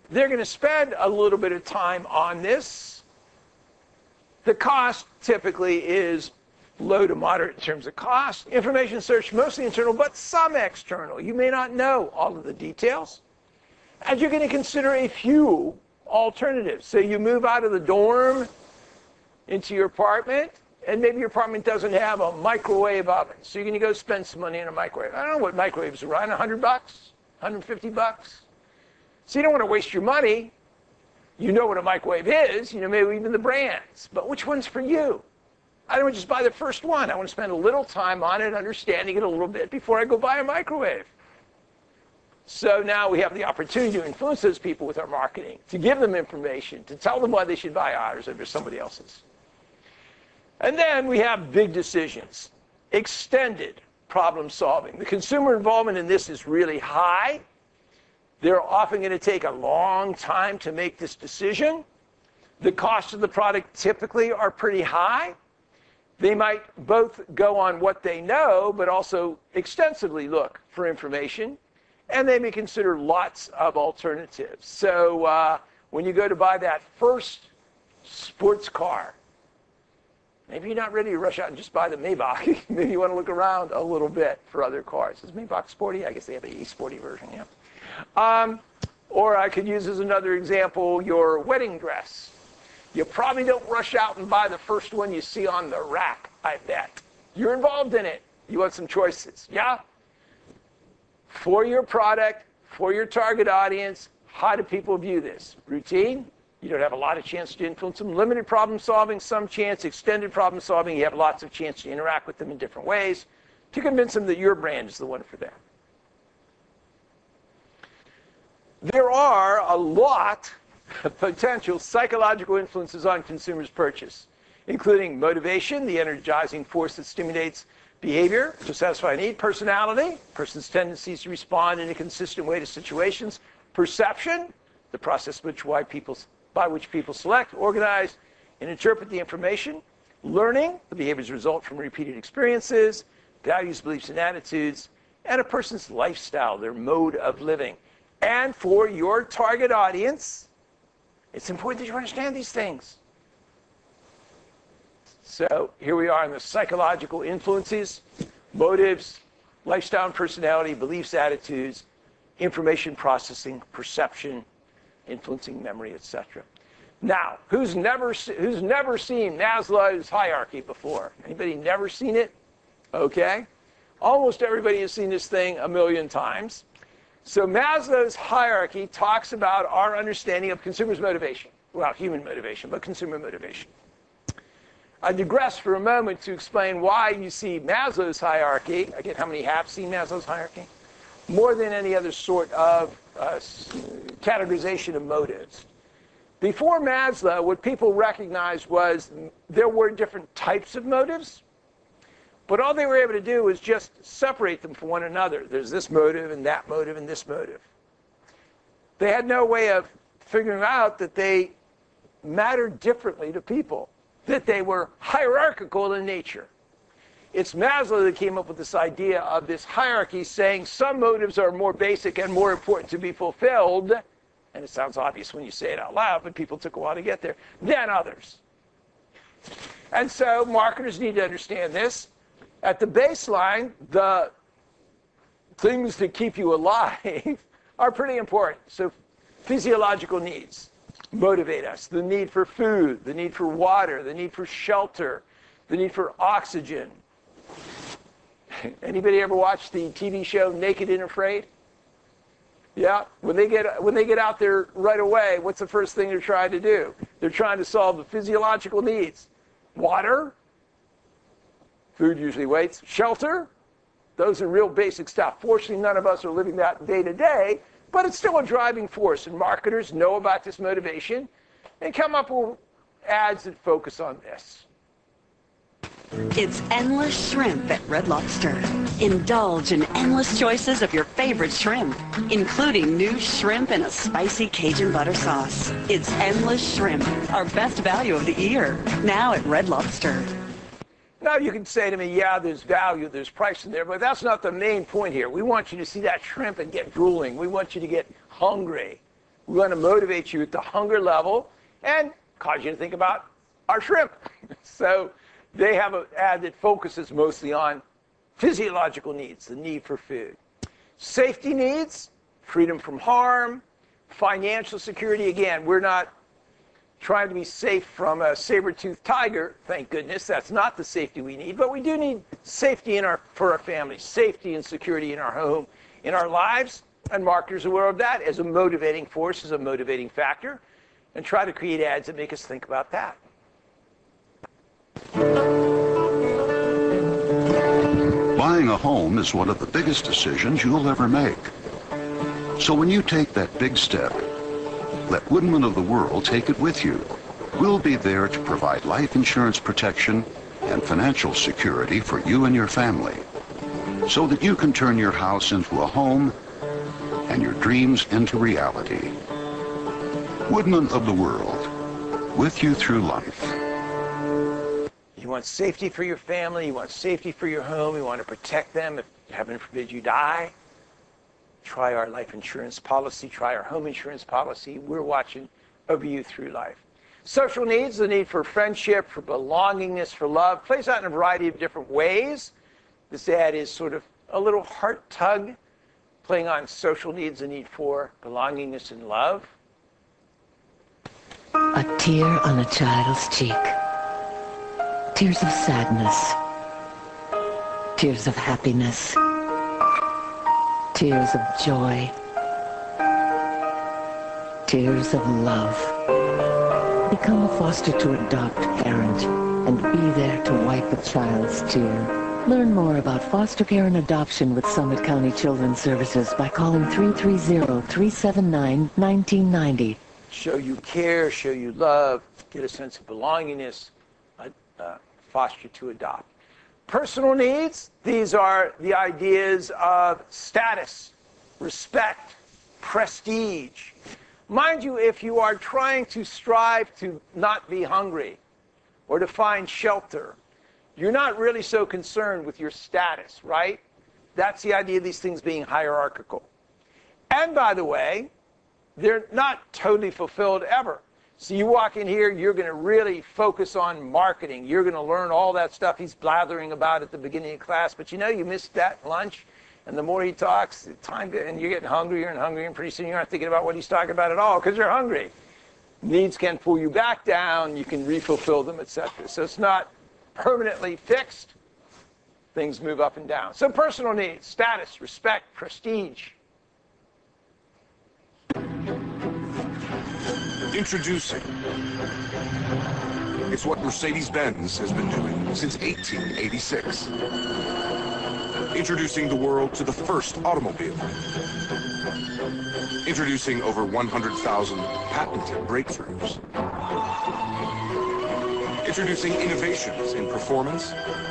They're going to spend a little bit of time on this. The cost typically is low to moderate in terms of cost. Information search mostly internal, but some external. You may not know all of the details. And you're going to consider a few alternatives. So you move out of the dorm into your apartment, and maybe your apartment doesn't have a microwave oven. So you're going to go spend some money on a microwave. I don't know what microwaves are around, one hundred bucks, one hundred fifty bucks. So you don't want to waste your money. You know what a microwave is, you know, maybe even the brands. But which one's for you? I don't want to just buy the first one. I want to spend a little time on it, understanding it a little bit before I go buy a microwave. So now we have the opportunity to influence those people with our marketing, to give them information, to tell them why they should buy ours over somebody else's. And then we have big decisions, extended problem solving. The consumer involvement in this is really high. They're often going to take a long time to make this decision. The costs of the product typically are pretty high. They might both go on what they know, but also extensively look for information. And they may consider lots of alternatives. So uh, when you go to buy that first sports car, maybe you're not ready to rush out and just buy the Maybach. Maybe you want to look around a little bit for other cars. Is Maybach sporty? I guess they have an e-sporty version, yeah. Um, or I could use as another example your wedding dress. You probably don't rush out and buy the first one you see on the rack, I bet. You're involved in it. You want some choices, yeah? For your product, for your target audience, how do people view this? Routine? You don't have a lot of chance to influence them. Limited problem solving, some chance. Extended problem solving, you have lots of chance to interact with them in different ways to convince them that your brand is the one for them. There are a lot of potential psychological influences on consumers' purchase, including motivation, the energizing force that stimulates behavior to satisfy a need, personality, person's tendencies to respond in a consistent way to situations, perception, the process which why people, by which people select, organize, and interpret the information, learning, the behaviors result from repeated experiences, values, beliefs, and attitudes, and a person's lifestyle, their mode of living. And for your target audience, it's important that you understand these things. So here we are in the psychological influences, motives, lifestyle and personality, beliefs, attitudes, information processing, perception, influencing memory, et cetera. Now, who's never, who's never seen Maslow's hierarchy before? Anybody never seen it? Okay. Almost everybody has seen this thing a million times. So Maslow's hierarchy talks about our understanding of consumers' motivation. Well, human motivation, but consumer motivation. I digress for a moment to explain why you see Maslow's hierarchy. Again, how many have seen Maslow's hierarchy? More than any other sort of uh, categorization of motives. Before Maslow, what people recognized was there were different types of motives, but all they were able to do was just separate them from one another. There's this motive and that motive and this motive. They had no way of figuring out that they mattered differently to people, that they were hierarchical in nature. It's Maslow that came up with this idea of this hierarchy, saying some motives are more basic and more important to be fulfilled, and it sounds obvious when you say it out loud, but people took a while to get there, than others. And so marketers need to understand this. At the baseline, the things that keep you alive are pretty important. So physiological needs motivate us. The need for food, the need for water, the need for shelter, the need for oxygen. Anybody ever watch the T V show Naked and Afraid? Yeah, when they get when they get out there right away, what's the first thing they're trying to do? They're trying to solve the physiological needs. Water, food usually waits, shelter, those are real basic stuff. Fortunately, none of us are living that day to day, but it's still a driving force, and marketers know about this motivation and come up with ads that focus on this. It's endless shrimp at Red Lobster. Indulge in endless choices of your favorite shrimp, including new shrimp in a spicy Cajun butter sauce. It's endless shrimp, our best value of the year, now at Red Lobster. Now you can say to me, yeah, there's value, there's price in there, but that's not the main point here. We want you to see that shrimp and get drooling. We want you to get hungry. We want to motivate you at the hunger level and cause you to think about our shrimp. So they have an ad that focuses mostly on physiological needs, the need for food. Safety needs, freedom from harm, financial security. Again, we're not trying to be safe from a saber-toothed tiger, thank goodness. That's not the safety we need, but we do need safety in our, for our families, safety and security in our home, in our lives, and marketers are aware of that as a motivating force, as a motivating factor, and try to create ads that make us think about that. Buying a home is one of the biggest decisions you'll ever make. So when you take that big step, let Woodman of the World take it with you. We'll be there to provide life insurance protection and financial security for you and your family, so that you can turn your house into a home and your dreams into reality. Woodman of the World, with you through life. You want safety for your family, you want safety for your home, you want to protect them if, heaven forbid, you die. Try our life insurance policy, try our home insurance policy. We're watching over you through life. Social needs, the need for friendship, for belongingness, for love, plays out in a variety of different ways. This ad is sort of a little heart tug, playing on social needs, the need for belongingness and love. A tear on a child's cheek. Tears of sadness. Tears of happiness. Tears of joy. Tears of love. Become a foster to adopt parent and be there to wipe a child's tear. Learn more about foster care and adoption with Summit County Children's Services by calling three three zero, three seven nine, one nine nine zero. Show you care, show you love, get a sense of belongingness, uh, uh, foster to adopt. Personal needs, these are the ideas of status, respect, prestige. Mind you, if you are trying to strive to not be hungry or to find shelter, you're not really so concerned with your status, right? That's the idea of these things being hierarchical. And by the way, they're not totally fulfilled ever. So you walk in here, you're going to really focus on marketing. You're going to learn all that stuff he's blathering about at the beginning of class. But you know, you missed that lunch. And the more he talks, the time, and you're getting hungrier and hungrier, and pretty soon you're not thinking about what he's talking about at all because you're hungry. Needs can pull you back down. You can refulfill them, et cetera. So it's not permanently fixed. Things move up and down. So personal needs, status, respect, prestige. Introducing. It's what Mercedes-Benz has been doing since eighteen eighty-six. Introducing the world to the first automobile. Introducing over one hundred thousand patented breakthroughs. Introducing innovations in performance,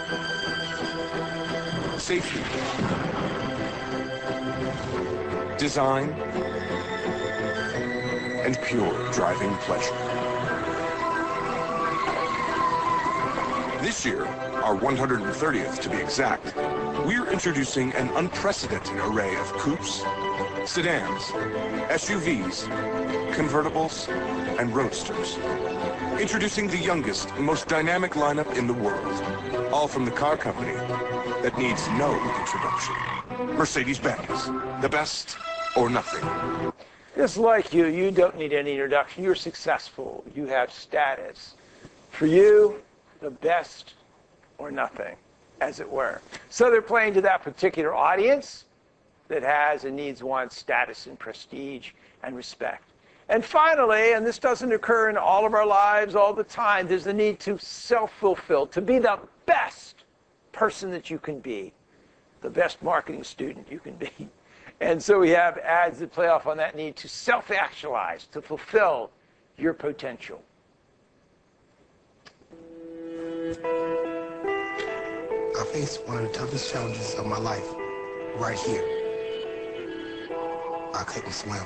safety, design, and pure driving pleasure. This year, our one hundred thirtieth to be exact, we're introducing an unprecedented array of coupes, sedans, S U Vs, convertibles, and roadsters. Introducing the youngest, most dynamic lineup in the world, all from the car company that needs no introduction. Mercedes-Benz, the best or nothing. Just like you, you don't need any introduction. You're successful. You have status. For you, the best or nothing, as it were. So they're playing to that particular audience that has and needs, wants status and prestige and respect. And finally, and this doesn't occur in all of our lives all the time, there's the need to self-fulfill, to be the best person that you can be, the best marketing student you can be. And so we have ads that play off on that need to self-actualize, to fulfill your potential. I faced one of the toughest challenges of my life right here. I couldn't swim.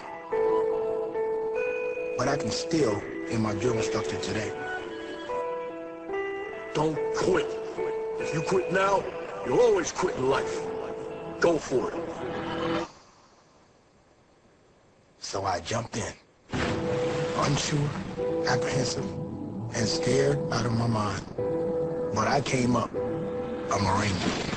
But I can still in my drill instructor today. Don't quit. If you quit now, you'll always quit in life. Go for it. So I jumped in. unsure, apprehensive, and scared out of my mind. But I came up a Marine.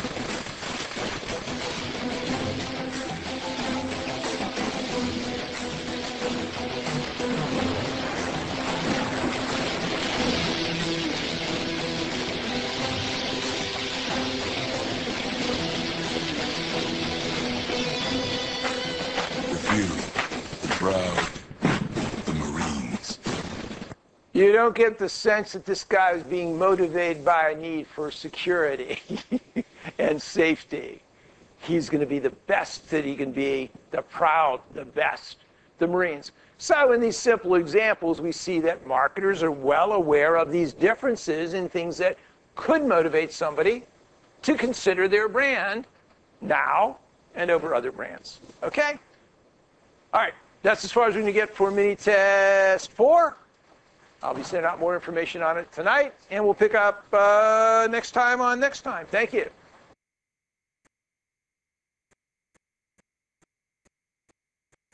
You don't get the sense that this guy is being motivated by a need for security and safety. He's going to be the best that he can be, the proud, the best, the Marines. So in these simple examples, we see that marketers are well aware of these differences in things that could motivate somebody to consider their brand now and over other brands. Okay? All right, that's as far as we're going to get for mini test four. I'll be sending out more information on it tonight, and we'll pick up uh, next time on next time. Thank you.